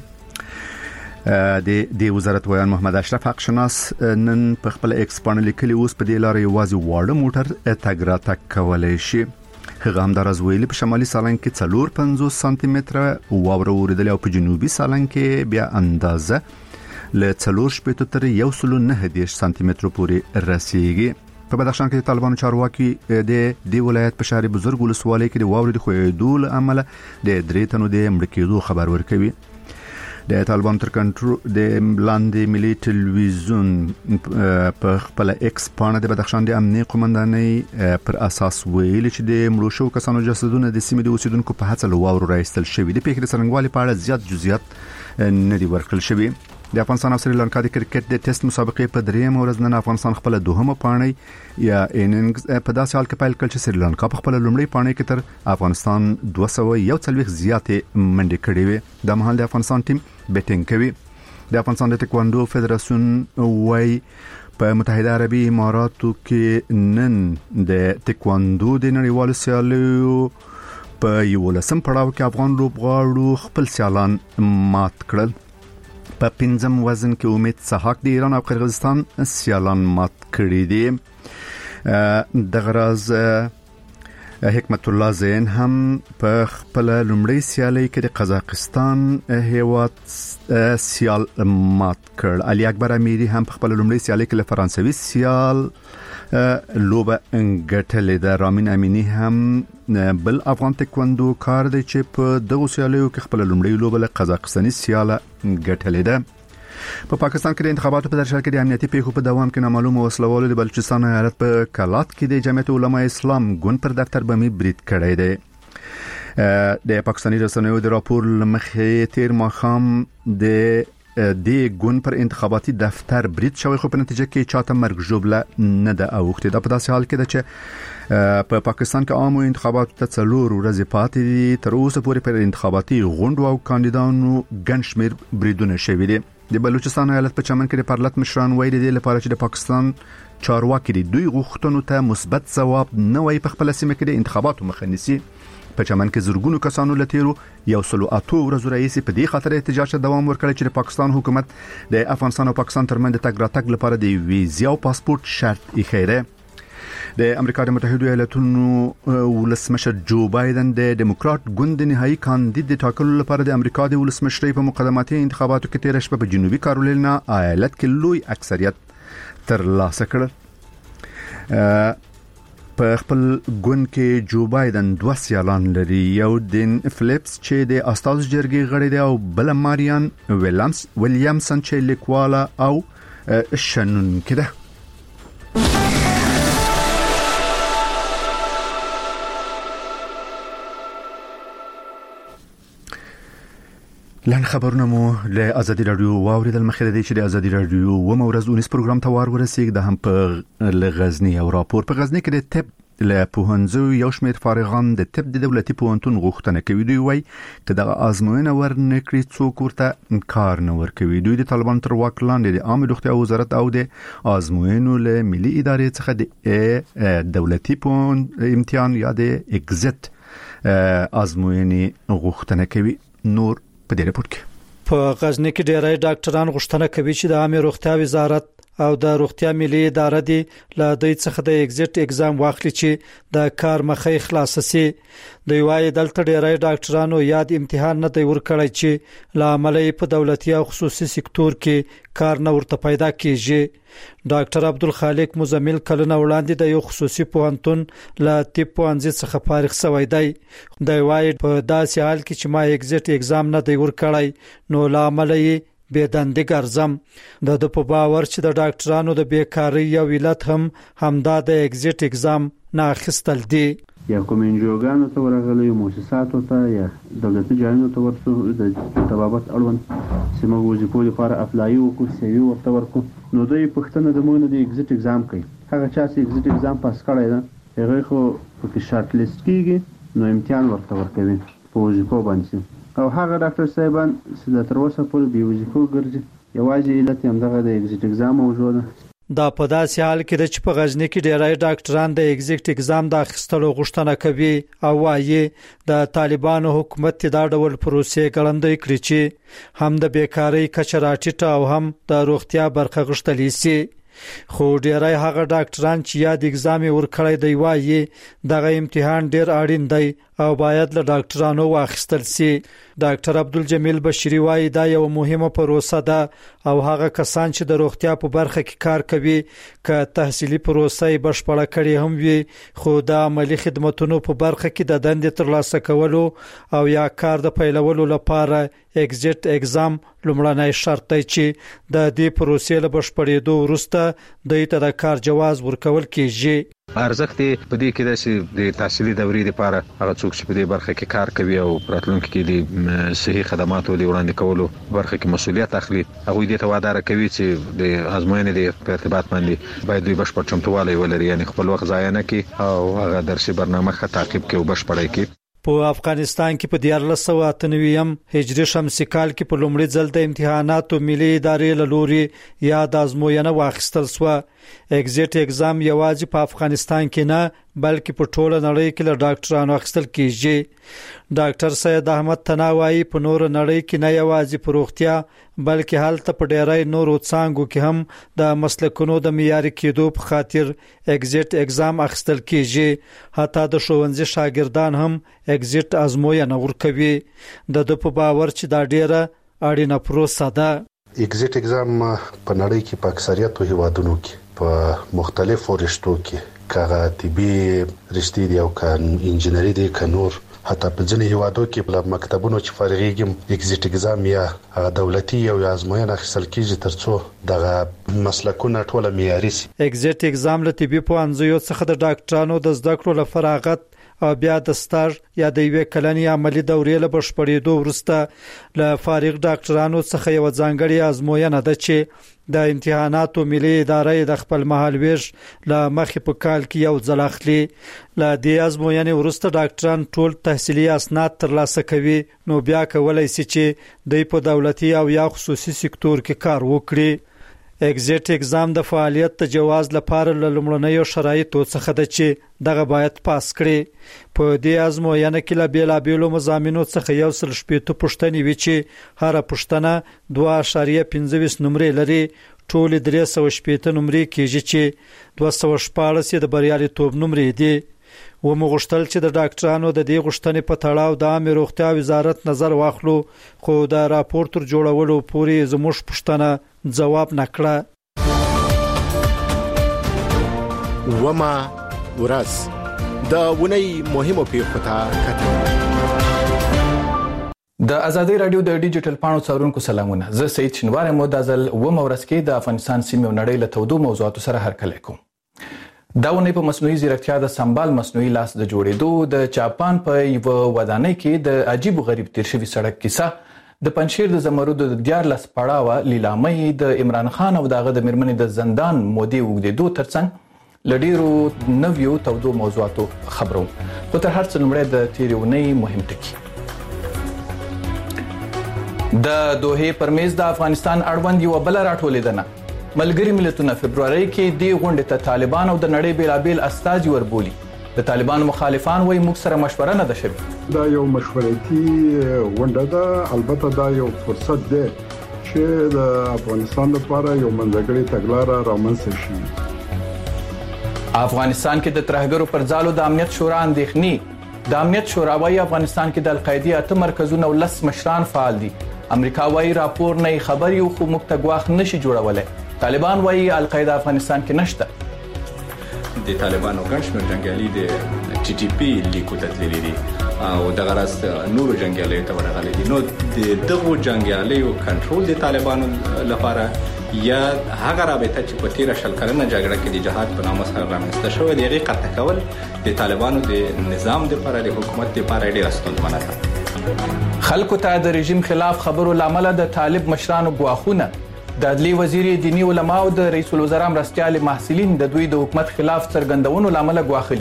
د وزارت وایي محمد اشرف حق شناس نن په خپل ایکس باندې لیکلي اوس په دې لار یوازې واړه موټر تګ راتګ کولای شي. هغه هم د رازویلي په شمالي سالنګ کې 450 سانتي متره واوره اوریدل او په جنوبي سالنګ کې بیا اندازه له 4 تر 1.9 سانتي متر پورې رسیدي. په بدخشان کې طالبانو چارواکي د ولایت په شهر بزرګ ولسوالۍ کې د واورې د خویدو له عمله د 3 تنو د مړ کېدو خبر ورکوي. د طالبانو تر کنټرول د لاندې ملي ټلویزیون په خپل ایکس باندې د بدخشان د امنیت قومندانۍ پر اساس ویل چې د مړو شو کسانو جسدونه د سیمې د اوسیدونکو په هڅه لوور راایستل شوی. د پیښې د څرنګوالي په اړه زیات جزئیات نه دي ورکړل شوی. د افغانستان او سریلانکا د کرکټ د ټیسټ مسابقې په دریم ورځ نن افغانستان خپل دوهمه پاڼۍ یا اننګز په داسې حال کې پیل کړ چې سریلانکا په خپل لومړی پاڼۍ کې تر افغانستان 241 زیاتې منډې کړې وې. د مهال د افغانستان ټیم بیټینګ کوي. د افغانستان د ټایکواندو فدراسیون وايي په متحده عربي اماراتو کې نن د ټایکواندو د نړیوالو سیالیو په 11م پړاو کې افغان لوبغاړو خپل سیالان مات کړل. په 5م وزن کې امید سحاق د ایران او قرغیزستان سیالان مات کړي دي. د غراز حکمت الله زین هم په خپل لومړی سیالي کې د قزاقستان هیواد سیال مات کړ. علي اکبر امیری هم په خپل لومړی سیالي کې له فرانسوي سیال لوبه انګټلې ده. رامین امینی هم بل افغان تکوندو کار دی چې په دغه سیالیو کې خپل لومړی لوبه له قزاقستاني سیاله ګټلې ده. په پاکستان کې د انتخاباتو په درشل کې د امنیتي پیښو په دوام کې نامعلوم وسلوالو د بلوچستان ایالت په کلات کې د جمعیت علماء اسلام ګوند پر دفتر بمي برید کړی دی. د پاکستاني رسنیو د راپور لمخې تیر ماخام د ګوند پر انتخاباتي دفتر برید شوی خو په نتیجه کې چاته مرګ ژوبله نه ده اوښتې. دا په داسې حال کې ده چې په پاکستان کې عامو انتخاباتو ته 4 ورځې پاتې دي. تر اوسه پورې پر انتخاباتي غونډو او کاندیدانو ګڼ شمېر بریدونه شوي دي. د بلوچستان ایالت په چمن کې د پارلت مشران وایي د لپاره چې د پاکستان چارواکي دوی غوښتنو ته مثبت ځواب نه وایي په خپل سیمه کې د انتخاباتو مخه نیسي. په چمن کې زرګونو کسانو لتیرو 108 ورځې رئیس په دې خاطر احتجاج ته دوام ورکړ چې د پاکستان حکومت د افغانستان او پاکستان ترمنځ د تګ راتګ لپاره د ویزا او پاسپورت شرط یې خیره. د امریکا د متحده ایالاتونو ولسمشر جو بایدن د ډیموکرات ګوند نهایی کاندید د ټاکلو لپاره د امریکا د ولسمشرۍ په مقدماتي انتخاباتو کې تیر شپه په جنوبي کارولینا ایالت کې لوی اکثریت ترلاسه کړ. په خپل ګوند کې جو بایدن 2 سیالان لري. یو دین فلیپس چې د استاد جرګې غړی دی او بل ماریان ویلیامسن چې لیکواله او شنن کده. لن خبرونه مو له ازادي رادیو واوریدل مخې د چې د ازادي رادیو و مورز اونیس پروګرام ته وار ورسېږي د هم په غزنی او راپور په غزنی کې د طب له پوهنځو یو شمېر فارغان د طب د دولتي پوهنتون غوښتنه کوي دوی وایي چې د ازموینه ورنکړي څوک ورته کار نه ورکوي دوی د طالبان تر واک لاندې د عامه روغتیا وزارت او د ازموینو له ملي ادارې څخه د دولتي امتحان یا د اگزیت ازموینې غوښتنه کوي نور په دې رپورت کې په غزنی کې ډیری ډاکټران غوښتنه کوي چې د عامه روغتیا وزارت او د روغتیا ملي اداره دی له دوی څخه د اگزیټ اگزام واخلي چې د کار مخې خلاص سي دوی وايي دلته ډیری ډاکټرانو یاد امتحان نه دی ورکړی چې له عملي په دولتي او خصوصي سکتور کې کار نه ورته پیدا کیږي ډاکټر عبدالخالق مزمل کلونه وړاندې د یو خصوصي پوهنتون له طب پوهنځي څخه فارغ شوی دی د وايي په داسې حال کې چې ما اگزیټ اگزام نه دی ورکړی نو لا عملي بيدندې ګرځم د په باور چې د ډاکټرانو د بیکاری یو علت همدا د اگزیټ اگزام نه اخیستل دي یا کوم انجوګانو ته ورغلي مؤسساتو ته یا دولتي جایونو ته ورسو د تبابت اړوند سیمه وظیفو لپاره اپلای وکړو سیوی ورته ورکو نو دوی پښتنه د مونږ د اگزیټ اگزام کوي هغه چا چې اگزیټ اگزام پاس کړی دا هغه خو په شارټ لیست کیږي نو امتحان ورته ورکوي په وظیفو باندې او هغه ډاکټر صاحبان چې د تر اوسه پورې بي وظیفو ګرځي یوازې علت هم دغه د اگزیټ اگزام موجوده دا په داسې حال کې د چې په غزنی کې ډیری ډاکټران د اگزیټ اگزام د اخیستلو غوښتنه کوي او وايي د طالبانو حکومت دا ډول پروسې ګړندۍ کړې چې هم د بیکاری کچه راټیټه او هم د روغتیا برخه غښتلې سي خو ډیری هغه ډاکټران چې یاد اگزام ورکړی دی وايي دغه امتحان ډیر اړین دی او باید له ډاکټرانو واخیستل شي ډاکټر عبدالجمیل بشری وايي دا یو مهمه پروسه ده او هغه کسان چې د روغتیا په برخه کې کار کوي ک تحصیلي پروسه بشپړه کړي هم وي خو د عملی خدماتو په برخه کې د دندې ترلاسه کولو او یا کار د پیلولو لپاره اگزیټ اگزام لومړنی شرط دی چې د دې پروسې له بشپړېدو وروسته د ته کار جواز ورکول کیږي ارزښت په دې کې د تحصیلي دورې لپاره هغه څوک چې په دې برخه کې کار کوي او راتلونکي کې د صحي خدماتو وړاندې کولو برخه کې مسؤلیت اخلي هغه دې ته وعده کوي چې د ازموینې په ارتباط باندې باید دوی بشپړ چمتووالی ولري یعنی خپل وخت ضایع نه کړي او هغه درسي برنامه ښه تعقیب کړي او بشپړ کړي په افغانستان کې په 1498 هجري شمسي کال کې په لومړي ځل د امتحاناتو ملي ادارې له لوري یاد ازموینه واخیستل شو اگزیټ اگزام یوازې په افغانستان کې نه بلکې په ټوله نړۍ کې له ډاکټرانو اخیستل کیږي ډاکټر سید احمد تناوایی په نور نړۍ کې نه یوازې په روغتیا بلکې هلته په ډیری نورو څانګو کې هم د مسلکونو د معیاري کېدو په خاطر اگزیټ اگزام اخیستل کیږي حتی د ښوونځي شاګردان هم اگزیټ ازموینه ورکوي د په باور چې دا ډیره اړینه پروسه ده اگزیټ اگزام په نړۍ کې په اکثریت هیوادونو کې په مختلفو رشتو کې کاغه طبي رشتې دي او کان انجنیری دي کنور حتی په ځینې هیوادو کې په مکتبونو چې فارغېږم اگزیټ اگزام یا دولتي او ازموینه اخیستل کیږي ترڅو دغه مسلکونه ټوله معیاري شي اگزیټ اگزام له طبي پوهنځیو څخه د ډاکټرانو د زده کړو لپاره فراغت او بیا د سټاژ یا د یوې کلنې عملی دورې له بشپړېدو وروسته له فارغ ډاکټرانو څخه یو ځانګړی ازموینه ده چې د امتحاناتو ملي ادارې د خپل مهالويش له مخې په کال کې یو ځل اخلي له دې ازموینې وروسته ډاکټران ټول تحصیلي اسناد ترلاسه کوي نو بیا کولای شي چې د په دولتي او یا خصوصي سکتور کې کار وکړي اگزیټ اگزام د فعالیت د جواز لپاره لومړنیو شرایطو څخه د چې دغه باید پاس کړي په دې ازموینه کې له بیلابیلو مضامینو څخه یو سل شپږ پوښتنې وي چې هر پوښتنه 2.25 نمرې لري ټول 314 نمرې کېږي چې 214 د بریالیتوب نمرې دي و مغشتل چې د ډاکټرانو د دې غشتنې په تړاو د عامه روغتیا وزارت نظر واخلو خو د راپور تر جوړولو پورې زموږ پوښتنه جواب نکړه وما ورځ د ونی مهمو پیښو ته د ازادي رادیو د ډیجیټل پاڼو څارونکو سلامونه زه سید شنوار مو د ځل و مورس کې د افغانستان سیمې او نړۍ له تودو موضوعاتو سره هرکلی کوم دا ونه په مصنوعي ځیرکتیا د سمبال مصنوعي لاس د جوړېدو د جاپان په یو ودانۍ کې د عجیب غریب تیر شوی سړک کیسه د پنځیر د زمرد د 14 پړاوه لیلامۍ د عمران خان او دغه د مرمنې د زندان مودې وګړي ترڅنګ لډیرو نویو تودو موضوعاتو خبرو خو تر هر څه لمړی د تیریونی مهم ټکی د دوحې پرمیز د افغانستان اړوند یو بل راټولیدنه ملګری ملتونه فبرवरी کې د غونډې ته طالبان او د نړۍ بیلابل استازي وربولي د طالبان مخالفان وایي موږ سره مشوره نه ده شوې دا یو مشورتي غونډه ده البته دا یو فرصت دی چې د افغانستان لپاره یو منځګړی تګلاره رامنځته شي افغانستان کې د ترهګرو پر ځالو د امنیت شورا اندېښنې د امنیت شورا وايي افغانستان کې د القاعده 8 مرکزونه او 10 مشران فعال دي امریکا وايي راپور نه خبري او خو مخ تګواخ نشي جوړولای طالبان وايي القاعده افغانستان کې نشته د طالبانو ګڼشمیر جنگیالي د ټي ټي پی لیکو ته تللي دي او دغه راز نورو جنگیالیو ته ورغلي دي نو د دغو جنگیالیو کنټرول د طالبانو لپاره یا هغه رابطه چې په تیر شل کلنه جګړه کې د جهاد په نامه سره رامنځته شوې د هغې قطع کول د طالبانو د نظام لپاره د حکومت لپاره ډېره ستونزمنه ده خلکو ته د رژیم خلاف خبرو لامل د طالب مشرانو غواخونه د عدلي وزیر دینی علما او د رئیس الوزرا مرستيال محصلین د دوی د حکومت خلاف څرګندونو لامل غواخلي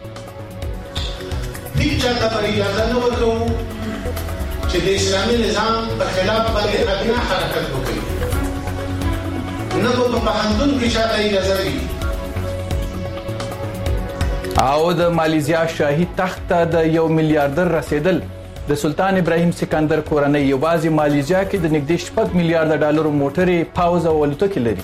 دې چاته په اجازه نه ورکو چې د اسلامي نظام په خلاف باندې ادنا حرکت وکړي نه په بهندون کې چاته اجازه وي او د ماليزیا شاهي تخت ته د 1 میلیارډر رسیدل د سلطان ابراهیم سکندر کورنۍ یوازې ماليزیا کې د نږدې 7 میلیارډ ډالر موټرې پاوز او الوتکې لري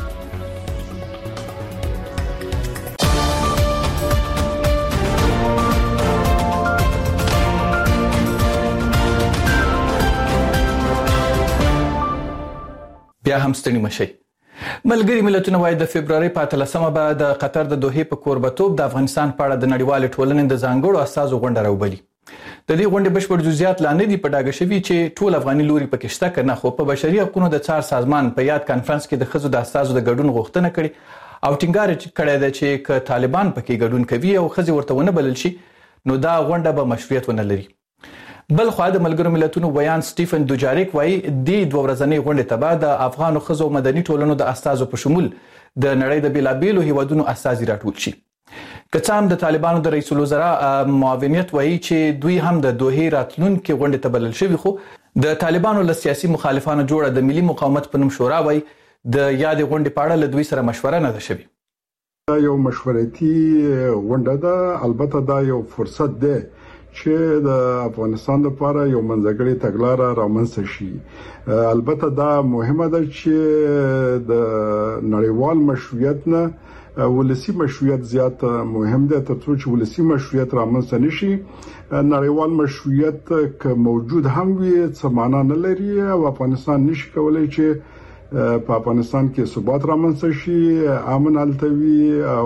بیا هم ستړي مشي ملګری ملتونه وايي د فبرवरी په 13مه به د قطر د دوحې په کوربتوب د افغانستان په اړه د نړیوال ټولنې د ځانګړو اساسو غونډه راوبلي د دې غونډې بشپړ جزئیات لا نه دي په ډاګه شوي چې ټول افغاني لوري پکې شته کنه خو په بشري حقوقو د څار سازمان په یاد کانفرنس کې د خزو د اساسو د ګډون غوښتنه کړې او ټینګار کړی دی چې ک طالبان پکې ګډون کوي او خزي ورته ونه بلل شي نو دا غونډه به مشروعیت ونه لري بل خو د ملګرو ملتونو ویان سټیفن دوجاریک وايي د دوه ورځنۍ غونډې ته بعد د افغان خزو مدني ټولنو د اساسو په شمول د نړۍ د بیلابیلو هیوادونو اساسي راټول شي کڅام د طالبانو د رئیس الوزرا معاونیت وایي چې دوی هم د دوحې راتلونکو غونډې ته بلل شوی خو د طالبانو له سیاسي مخالفانو جوړه د ملي مقاومت په نوم شورا وایي د یاد غونډې په اړه له دوی سره مشوره نه ده شوی دا یو مشورتي غونډه ده البته دا یو فرصت دی چې د افغانستان لپاره یو منځګړی تګلاره رامنځته شي البته دا مهمه ده چې د نړیوال مشروعیت نه ولسی مشروعیت زیات مهم دی ترڅو چې ولسی مشروعیت رامنځته نشي نړیوال مشروعیت که موجود هم وي څه معنا نه لري او افغانستان نشي کولای چې په افغانستان کې ثبات رامنځته شي امن التوي او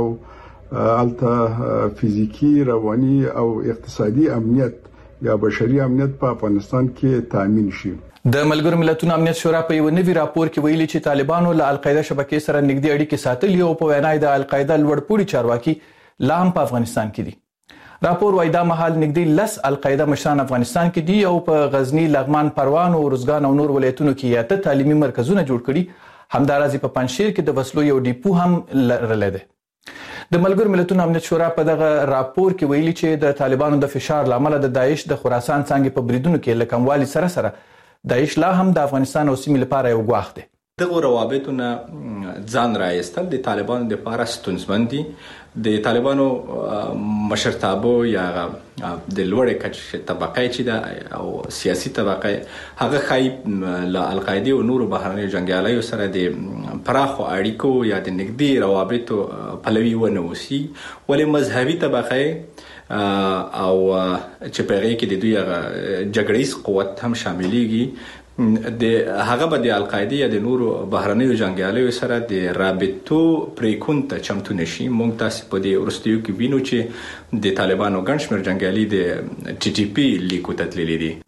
الته فزیکی رواني او اقتصادي امنیت یا بشري امنیت په افغانستان کې تامین شي د ملګرو ملتونو امنیت شورا په یو نوي راپور کې ویلي چې طالبانو له القاعده شبکې سره نږدې اړیکې ساتلې او په وینا د القاعده لوړپوړي چارواکي لا هم په افغانستان کې دي راپور وايي دا مهال نږدې 10 القاعده مشران افغانستان کې دي او په غزنی لغمان پروان او روزګان او نور ولایتونو کې یاته تعلیمي مرکزونه جوړ کړي همدارازي په پنځشیر کې د وسلو یو ډیپو هم لرل دي د ملګرو ملتونو امنیت شورا په دغه راپور کې ویلي چې د طالبانو د فشار لامل د داعش د خراسان څنګه په بریدونو کې لکموالي سره داعش لا هم د افغانستان او سیمې لپاره یو ګواښ دی دغه روابطونه ځان راایستل د طالبانو لپاره ستونزمن دي د طالبانو مشرتابه یا د لوړې کچې طبقه چې دا او سیاسي طبقه هغه خای له القاعده او نورو بهرنیو جنگیالیو سره د پراخو اړیکو یا د نږدې روابطو پلوي ونه وسی ولې مذهبي طبقه او چې په هغه کې د دوی جګړیز قوت هم شاملېږي د هغه به د القاعده یا د نورو بهرنیو جنگیالیو سره د رابطو پریکون ته چمتو نشي مونږ تاسو په دې ورستیو کې وینو چې د طالبانو ګڼشمیر جنگیالي د ټي ټي پی لیکو ته تللي دي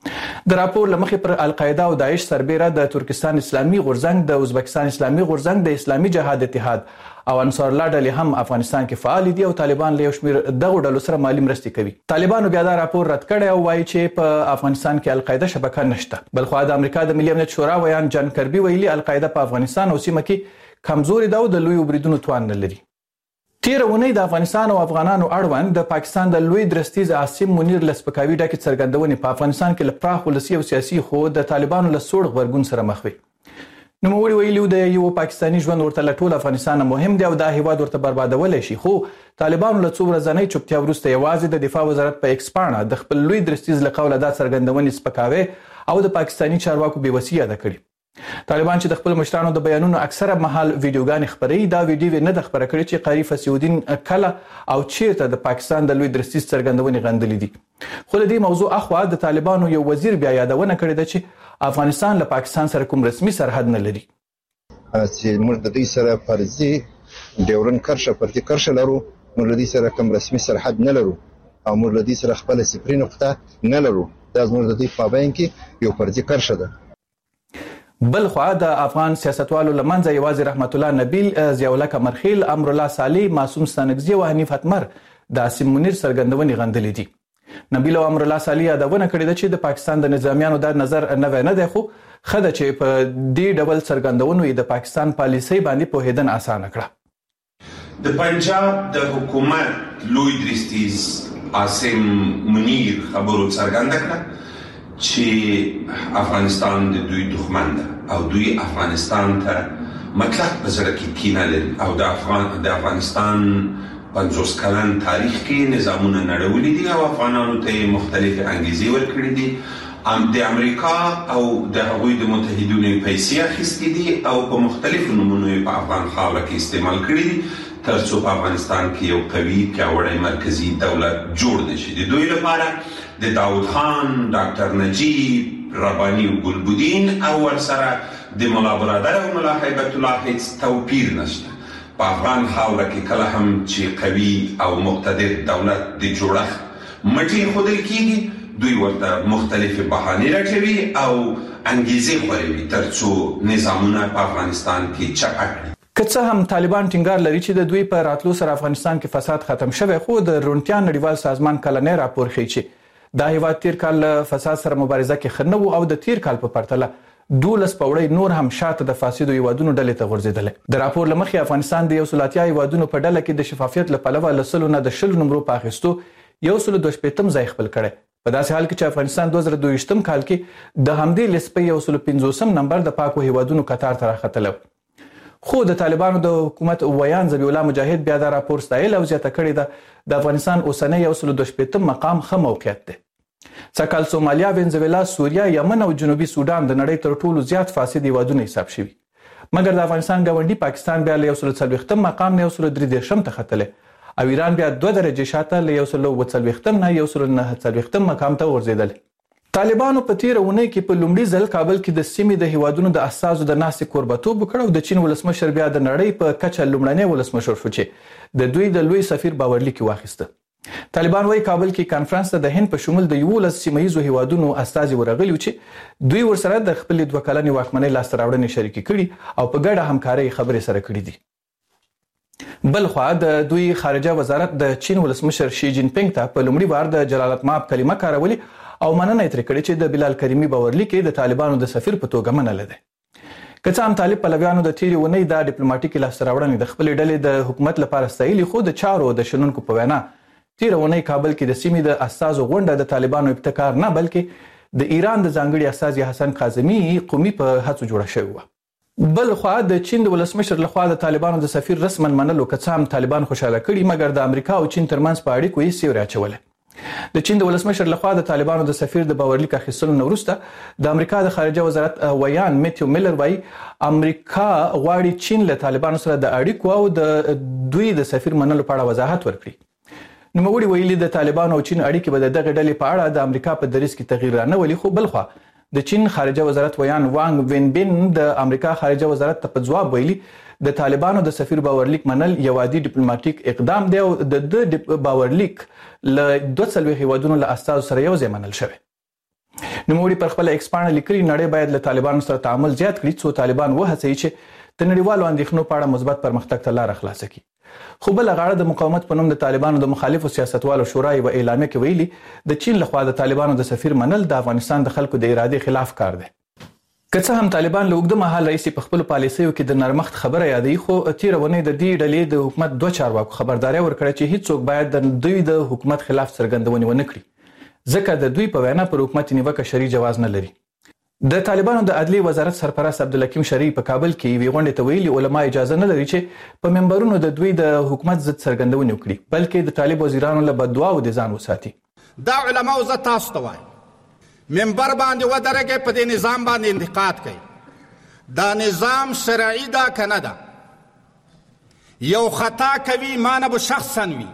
د راپور لمخې پر القاعده او داعش سربېره د ترکستان اسلامي غورځنګ، د ازبکستان اسلامي غورځنګ، د اسلامي جهاد اتحاد او انصار الله ډلې هم افغانستان کې فعال دي او طالبان له یو شمېر دغه ډلو سره مالی مرستې کوي. طالبانو بیا دا راپور رد کړی او وایي چې په افغانستان کې القاعده شبکه نشته. بلخو د امریکا د ملي امنیت شورا ویان جان کربي ویلي القاعده په افغانستان او سیمه کې کمزوري ده او د لوی بریدونو توان نه لري. تیر اونۍ د افغانستان او افغانانو اړوند د پاکستان د لوی درستیز عاصم منیر لسپکاوي ډکې څرګندونې په افغانستان کې له پراخ ولسي او سیاسي خو د طالبانو له سوړ غبرګون سره مخ وي. نوموړي ویلي د یو پاکستاني ژوند ورته له ټول افغانستان مهم دی او دا هیواد ورته بربادولی شي، خو طالبانو له څو ورځنۍ چوپتیا وروسته یوازې د دفاع وزارت په ایکس پاڼه د خپل لوی درستیز له قوله دا څرګندونې سپکاوی او د پاکستاني چارواکو بېوسي یاده کړې. طالبان چې د خپل مشرانو د بیانونو اکثره مهال ویډیوګانې خپروي، دا ویډیو نه د خپره کړې چې قاری فصیح الدین کله او چیرته د پاکستان د لوی درستیز څرګندونې غندلې دي. خو د دې موضوع اخوا د طالبانو یو وزیر بیا یادونه کړې ده چې افغانستان له پاکستان سره کوم رسمي سرحد نه لري. چې موږ د دې سره فرضي ډیورن فرضي کرښه لرو، موږ د دې سره کوم رسمي سرحد نه لرو او موږ د دې سره خپل صفري نقطه نه لرو. دا زموږ د دې په مابین کې یو فرضي کرښه ده. بل خو د افغان سیاستوالو لمنځه یوازې رحمت الله نبیل، ضیاء الله قمرخیل، امر الله صالح، معصوم ستانکزی او حنیف اتمر د عاصم منیر څرګندونې غندلې دي. نبیل او امر الله صالح یادونه کړې ده چې د پاکستان د نظامیانو دا نظر نوی نه دی، خو ښه ده چې په دې ډول څرګندونو یې د پاکستان پالیسۍ باندې پوهېدن اسانه کړه. د پنجاب د حکومت لوی درستیز عاصم منیر خبرو څرګنده کړه چې افغانستان د دوی دښمن ده او دوی افغانستان ته مطلق په زړه کې کینه لري او د افغانستان 50 کلن تاریخ کې نظامونه نړولي دي او افغانانو ته مختلفې انګیزې ورکړي دي. د امریکا او د هغوی د متحدینو پیسې اخیستې دي او په مختلفو نومونو په افغان خاوره کې استعمال کړي دي ترڅو په افغانستان کې یو قوي پیاوړی مرکزی دولت جوړ نشي. د دوی لپاره د داود خان، ډاکټر نجیب، رباني او ګلبدین او ورسره د ملا برادر او ملا هیبت الله هیڅ توپیر نشته. په افغان خاوره کې کله هم چې قوي او مقتدر دولت د جوړښت مټې ښودل کېږي، دوی ورته مختلفې بهانې لټوي او انګیزې خوري ترڅو نظامونه په افغانستان کې چپه کړي. که څه هم طالبان ټینګار لري چې د دوی په راتلو سره افغانستان کې فساد ختم شوی، خو د روڼتیا نړیوال سازمان کلنی راپور ښیي چې دا هیواد تیر کال له فساد سره مبارزه کې ښه نه و او د تیر کال په پرتله 12 پوړۍ نور هم شاته د فاسدو هیوادونو ډلې ته غورځېدل. د راپور لمخې افغانستان د 180 هیوادونو په ډله کې د شفافیت لپاره له 100 نه د 20 نمبرو په اخیستو 122 ځای خپل کړي. په داسې حال کې چې افغانستان 2022 کال کې د همدې لسپې 150 نمبر د پاکو هیوادونو قطار ته راختلی. خو د طالبانو د حکومت ویان ذبیح الله مجاهد بیا دا راپور ستایل او زیاته کړې ده د افغانستان اوسنی 122 مقام ښه موقعیت دی. څکال سومالیا، وینزویلا، سوریا، یمن او جنوبي سودان د نړۍ تر ټولو زیات فاسد هیوادونه حساب شوي، مګر د افغانستان ګاونډي پاکستان بیا له 140 مقام نه 133 ته ختلی او ایران بیا 2 درجې شاته له 140 نه 149 مقام ته ورځېدل. طالبانو په تیر اونۍ کې په لومړي ځل کابل کې د سیمې د هیوادونو د اساسو د ناستې کوربتوب وکړ او د چین ولسمشر بیا د نړۍ په کچه لومړنی ولسمشر شو چې د دوی د لوی سفیر باورلیک واخیسته. طالبان وايي کابل کې کانفرنس ته د هند په شمول د 11 سیمه‌یزو هیوادونو استازي ورغلي چې دوی ورسره د خپل 2 کلنې واکمنۍ لاسته راوړنې شریکې کړي او په ګډه همکارۍ خبرې سره کړې دي. بل خو د دوی خارجه وزارت د چین ولسمشر شي جین پینګ ته په لومړي بار د جلالت مآب کلمه کارولې او مننه یې ترې کړې چې د بلال کریمي باورلیک د طالبانو د سفیر په توګه منلی دی. که څه هم طالب پلویانو د تیرې اونۍ دا ډیپلوماټیکې لاسته راوړنې د خپلې ډلې د حکومت لپاره ستایلي، خو د چارو د شنونکو په وینا تیره اونۍ کابل کې د سیمې د استازو غونډه د طالبانو ابتکار نه بلکې د ایران د ځانګړي استازي حسن کاظمي قومي په هڅو جوړه شوې وه. بل خو د چین د ولسمشر لخوا د طالبانو د سفیر رسما منلو که څه هم طالبان خوشاله کړي، مګر د امریکا او چین ترمنځ په اړیکو یې سیوری اچولی. د چین د ولسمشر لخوا د طالبانو د سفیر د باورلیک اخیستلو نه وروسته د امریکا د خارجه وزارت ویان میتیو میلر وایي امریکا غواړي چین له طالبانو سره د اړیکو او د دوی د سفیر منلو په اړه وضاحت ورکړي. نوموړي ویلي د طالبانو او چین اړیکې به د دغه ډلې په اړه د امریکا په دریځ کې تغییر رانولي، خو بلخوا د چین خارجه وزارت ویان وانګ وینبین د امریکا خارجه وزارت ته په ځواب ویلي د طالبانو د سفیر باورلیک منل یو عادي ډیپلوماټیک اقدام دی او د باورلیک له 2 هیوادونو له استازو سره یو ځای منل شوی. نوموړي پر خپل ایکس پاڼه لیکلي نړۍ باید له طالبانو سره تعامل زیات کړي څو طالبان وهڅوي چې د نړیوالو اندېښنو په اړه مثبت پرمختګ ته لار خلاصه کړي. خو بل غاړه د مقاومت په نوم د طالبانو د مخالفو سیاستوالو شورا یو اعلامیه کې ویلي د چین لخوا د طالبانو د سفیر منل د افغانستان د خلکو د ارادې خلاف کار دی. که څه هم طالبان له اوږده مهال راهیسې په خپلو پالیسیو کې د نرمښت خبره یادوي، خو تېره اونۍ د دې ډلې د حکومت دوه چارواکو خبرداری ورکړه چې هیڅوک باید د دوی د حکومت خلاف څرګندونې ونه کړي، ځکه د دوی په وینا پر حکومت نیوکه شرعي جواز نه لري. د طالبانو د عدلي وزارت سرپرست عبدالحکیم شرعي په کابل کې یوې غونډې ته ویلي علما اجازه نه لري چې په منبرونو د دوی د حکومت ضد څرګندونې وکړي، بلکې د طالب وزیرانو له بددعاو د ځان وساتي. دا علماو زه تاسو ته وایم منبر باندې ودرېږئ، په دې نظام باندې انتقاد کوي. دا نظام شرعي ده که نه ده؟ یو خطا کوي مانه به شخصا وي،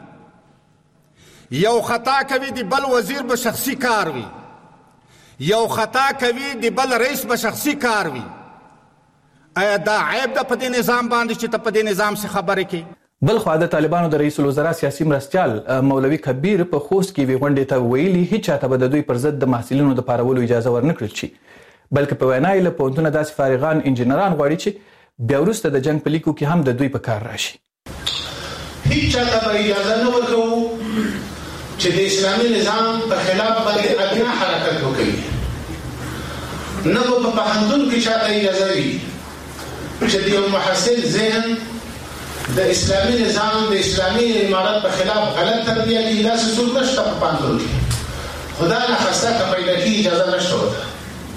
یو خطا کوي د بل وزیر به شخصي کار وي، یو خطا کوي د بل رئیس به شخصي کار وي. آیا دا عیب ده په دې نظام باندې چې ته په دې نظام څخه خبرې کوي؟ بل خوا د طالبانو د رئیس الوزرا سیاسي مرستیال مولوي کبیر په خوست کې یوې غونډې ته ویلي هیڅ چاته به د دوی پر ضد د محصلینو د پارولو اجازه ورنه کړل شي، بلکې په وینا یې له پوهنتونه داسې فارغان انجینران غواړي چې بیا وروسته د جنګ په لیکو کې هم د دوی په کار راشي. هیڅ چاته به اجازه نه ورکوو چې د اسلامي نظام په خلاف باندې ادنه حرکت وکړي. نه به په پوهنتون کې چاته اجازه وي چې د یو محصل ذهن د اسلامي نظام د اسلامي امارت په خلاف غلط تربیه کوي. داسې څوک نشته په پوهنتون کې، خدا نخواسته که پیدا کړي اجازه نشته ورته.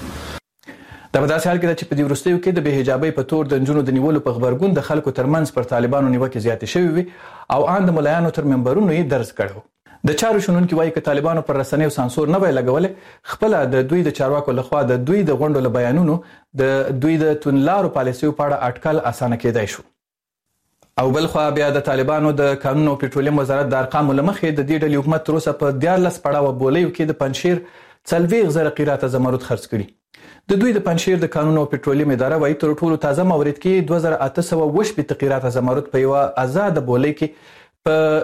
دا په داسې حال کې ده چې په دې وروستیو کې د بې حجابۍ په تور د نجونو د نیولو په غبرګون د خلکو ترمنځ پر طالبانو نیوکې زیاتې شوې وي او ان د ملایانو تر منبرونو یې درز کړی و. د چارو شنونکي وایي که طالبانو پر رسنیو سانسور نه وای لګولی، خپله د دوی د چارواکو لخوا د دوی د غونډو له بیانونو د دوی د توندلارو پالیسیو په اړه اټکل اسانه کېدای شو. او بل خوا بیا د طالبانو د قانون او پټرولیم وزارت د ارقامو له مخې د دې ډلې حکومت تر اوسه په 14 پړاوه بولیو کې د پنجشیر 40,000 قیراته زمرد خرڅ کړي. د دوی د پنجشیر د قانون او پټرولیم اداره وایي تر ټولو تازه مورد کې 2818 قیراته زمرد په یوه آزاد بولۍ کې په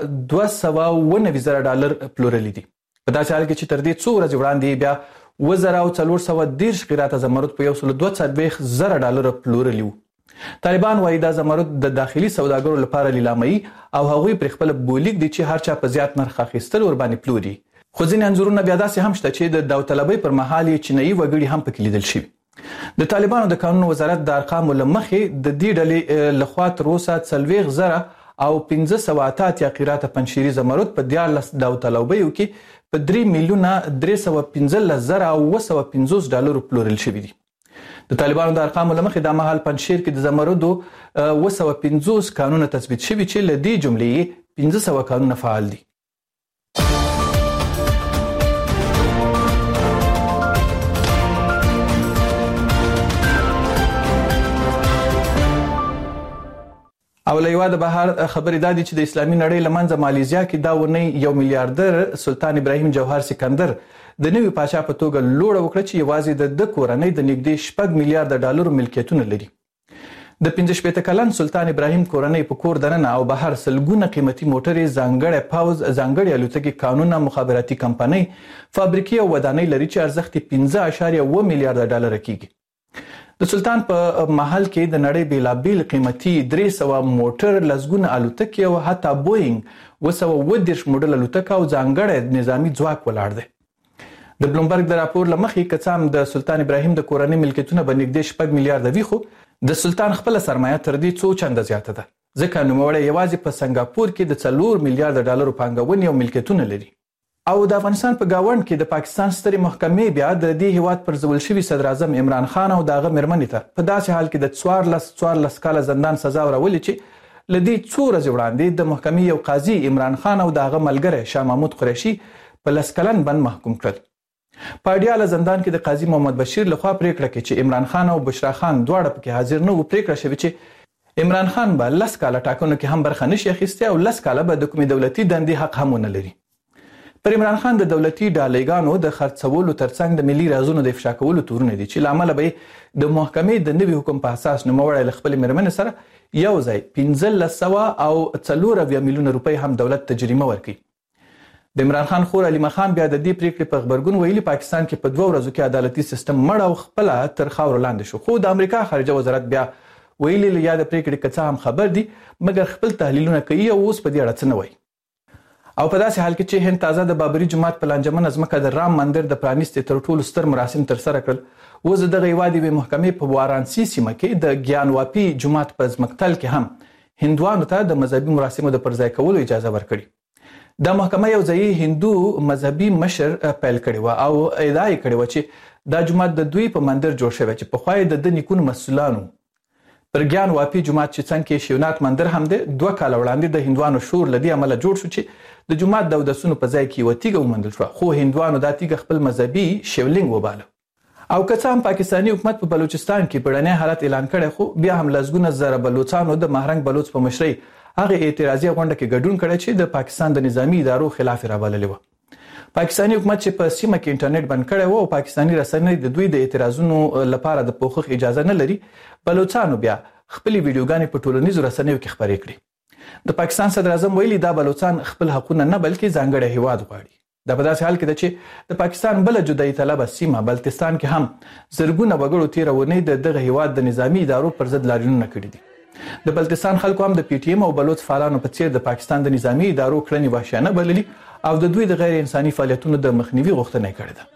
$290,000 پلورلي دي. په داسې حال کې چې تر دې څو ورځې وړاندې بیا 1410 قیراته زمرد په $142,000 پلورلي وو. طالبان وایي دا زمرد د داخلي سوداګرو لپاره لیلامي او هغوی پر خپل بولیک دي چې هر چا په زیات نرخ اخیستل ور باندې پلوري. خو ځینې انځورونه بیا داسې هم شته چې د داوطلبۍ پر مهال یې چینایي وګړي هم پکې لیدل شوي. د طالبانو د قانون وزارت د ارقامو له مخې د دې ډلې لخوا تر اوسه 40,000 او 588 قیراته پنجشیري زمرد په 14 داوطلبیو کې په $3,315,950 پلورل شوي دي. د طالبانو د ارقامو له مخې دا مهال پنجشیر کې د زمردو 250 قانونه تثبیت شوي چې له دې جملې 1500 قانونه فعال دي. او له یوه د بهر خبرې دا دي چې د اسلامي نړۍ له منځه مالیزیا کې دا ونې یو میلیاردر سلطان ابراهیم جوهر سکندر د نوي پاچا په توګه لوړه وکړه چې یوازې د کورنۍ د نږدې $6 میلیارده ملکیتونه لري. د 15 کلن سلطان ابراهیم کورنۍ په کور دننه او بهر سلګونه قیمتي موټرې، ځانګړی پوځ، ځانګړي الوتکې، کانونه، مخابراتي کمپنۍ، فابریکې او ودانۍ لري چې ارزښت یې $5.1 میلیارده کیږي. د سلطان په محل کې د نړۍ بیلابیل قیمتي 300 موټر، لسګونه الوتکې او حتی بوینګ 210 موډل الوتکه او ځانګړی نظامی ځواک ولاړ دی. د بلومبرګ د راپور لمخې که څه هم د سلطان ابراهیم د کورنۍ ملکیتونه به نږدې $6 میلیارده وي، خو د سلطان خپله سرمایه تر دې څو چنده زیاته ده، ځکه نوموړی یوازې په سنګاپور کې د $4 میلیارده پانګونې او ملکیتونه لري. او د افغانستان په گاوند کې د پاکستان سترې محکمې بیا د دې هیواد پر ځول شوي صدر اعظم عمران خان او دغه مېرمنې ته په داسې حال کې د 14 کاله زندان سزا ورولې چې له دې څو ورځې وړاندې د محکمې یو قاضي عمران خان او دغه ملګری شاه محمود قریشي په 10 کلن بند محکوم کړل. په اډیاله زندان کې د قاضي محمد بشیر لخوا پریکړه کې چې عمران خان او بشرا خان دواړه پکې حاضر نه وو، پریکړه شوې چې عمران خان به 10 کاله ټاکنو کې هم برخه نشي اخیستی او 10 کاله به د کومې دولتي دندې حق هم ونه لري. پر عمران خان د دولتي ډالېګانو د خرڅولو ترڅنګ د ملي رازونو د افشا کولو تورونه دي چې لامل به د محکمې د نوي حکم په اساس نوموړی له خپل مېرمنې سره یو ځای 1500 او $4 میلیونه هم دولت ته جریمه ورکړي. د عمران خان خور علي خان بیا د دې پریکړې په خبرګون ویلي پاکستان کې په 2 ورځو کې عدالتي سیستم مړ او خپل تر خاور لاندې شو. خو د امریکا خارجه وزارت بیا ویلي یا د پریکړې کڅه هم خبر دي مګر خپل تحلیلونه کوي او اوس په دې اړه څه نه وایي. او په داسې حال کې چې هند تازه د بابری جماعت په لانجمن ازمکه د رام مندر د پرانیستي تر ټولو ستر مراسم تر سره کړل. اوس دغه یوادي به محکمې په وارانسی سیمه کې د ګیانواپی جماعت په ځمکتل کې هم هندوانو ته د مذهبي مراسمو د پرځای کولو اجازه ورکړي. د محکمه یو ځای هندو مذهبي مشر پیل کړی و او ادعا کړې و چې دا جماعت د دوی په مندر جوړ شوی چې په خوای د نیکونو مسولانو پر ګیانواپی جماعت چې څنګه کې شیونات مندر هم د 2 کال وړاندې د هندوانو شور لدی عمله جوړ شو چې د جماعت د ودسونو په ځای کې وتیګه ومندل شو. خو هندوانو دا تیګه خپل مذهبي شیولینګ وباله. او که څه هم پاکستانی حکومت په بلوچستان کې بیړنی حالت اعلان کړی خو بیا هم لزګونه زره بلوچستانو د مهرنګ بلوچ په مشرۍ هغه اعتراضي غونډه کې ګډون کړی چې د پاکستان د نظامی ادارو خلاف راوړلې و. پاکستانی حکومت چې په سیمه کې انټرنیټ بند کړی و او پاکستانی رسنۍ د دوی د اعتراضونو لپاره د پوښښ اجازه نه لري، بلوچستانو بیا خپل ویډیوګانې په ټولنیزو رسنیو کې خپرې کړې. د پاکستان صدر اعظم ویلي دا بلوچستان خپل حقونه نه بلکې ځانګړی هیواد غواړي. دا په داسې حال کې ده چې د پاکستان بل جدایي طلبه سیمه بلتستان کې هم زرګونه وګړو تیر ونې دغه هیواد د نظامی ادارو پر ضد لاریونونه کړي دي. د بلتستان خلکو هم د پی ټی ایم او بلوچ فعالانو په څیر د پاکستان د نظامی ادارو کړنې وحشیانه بللي او د دوی د غیر انساني فعالیتونو د مخنیوي غوښتنه کړې ده.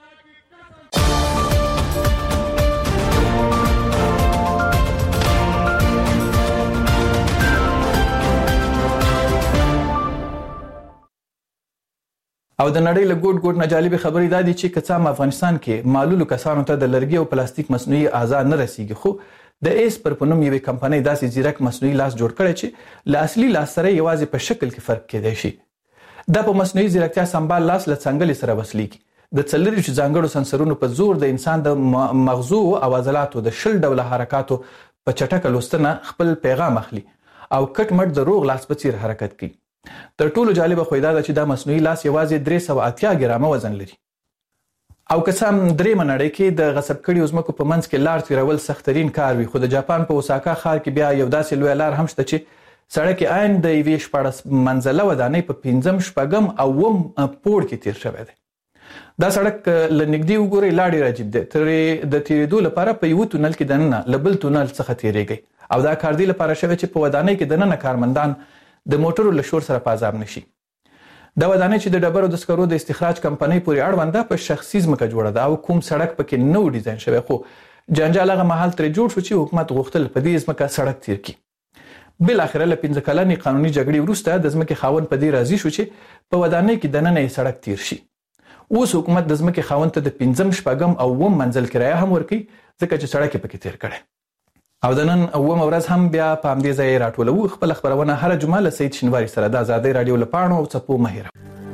او د نړۍ له ګوټ نه جالبه خبرې دا دي چې کڅام افغانستان کې معلولو کسانو ته د لرګي او پلاستیک مصنوعي اعضاء نه رسیږي، خو د ایس پر پنوم یوې کمپنۍ داسې ځیرک مصنوعي لاس جوړ کړی چې له اصلي لاس سره یوازې په شکل کې فرق کېدای شي. دا په مصنوعي ځیرکتیا سمبال لاس له څنګلې سره وصلېږي. د څلورو ځانګړو سنسرونو په زور د انسان د مغزو او عضلاتو د 10 ډوله حرکاتو په چټکه لوستنه خپل پیغام اخلي او کټ مټ د روغ لاس په څیر حرکت کوي. تر ټولو جالبه خو دا چې دا مصنوعي لاس یوازې 380 ګرامه وزن لري. او قسم درې منړې کې د غصب کړي عظمکو په منځ کې لار تیرول سخترین کار وي، خو د جاپان په اوساکا ښار کې بیا یو داسې لوی لار هم شته چې سړک عین د یوې 14 منزله ودانۍ په 5 شپږم او 9 پوړ کې تیر شوی دی. دا سړک لنګدي وګوري لاړې راجب دی تر د تیریدو لپاره په یو تونل کې دننه لبل تونل څخه تیریږي او دا کار دی لپاره شوی چې په ودانۍ کې دننه کارمندان د موټرو له شور سره په عذاب نشي. دا ودانۍ چې د ډبرو د سکرو د استخراج کمپنۍ پورې اړونده په شخصي ځمکه جوړه ده او کوم سړک پکې نو ډیزاین شوی، خو جنجال هغه مهال تر جوړ شو چې حکومت غوښتل په دې ځمکه سړک تیر کړي. بل اخر له 15 کلنې قانوني جګړې وروسته د ځمکې خاوند په دې راضي شو چې په ودانۍ کې دننه یې سړک تیر شي. اوس حکومت د ځمکې خاوند ته د 15 شپږم او 9 منزل کرایه هم ورکړي ځکه چې سړک پکې تیر کړي. او د نن 9 ورځ هم بیا په همدې ځای راټولو. خپل خبرونه هر جمعه له سید شینواری سره د آزادۍ رادیو لپاره او څپو مهیره.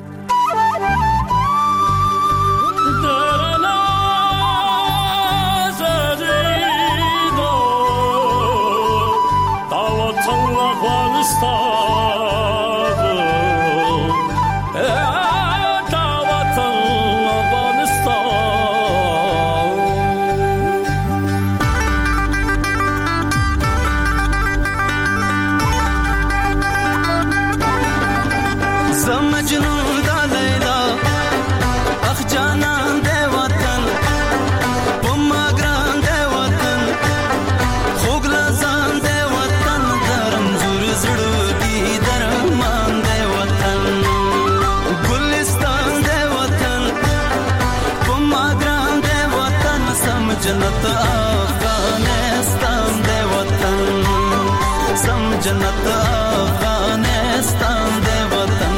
जन्नत अफगानिस्तान दे वतन, सम जन्नत अफगानिस्तान दे वतन।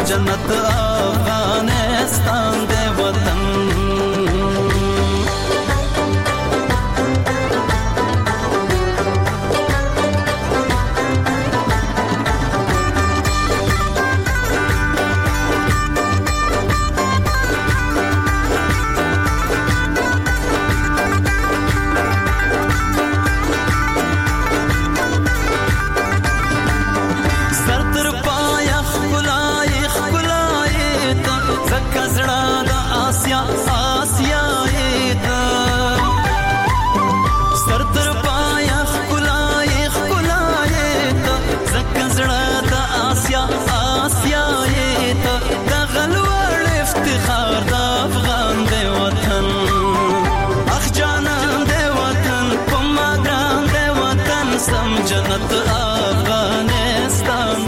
جنت افغانستان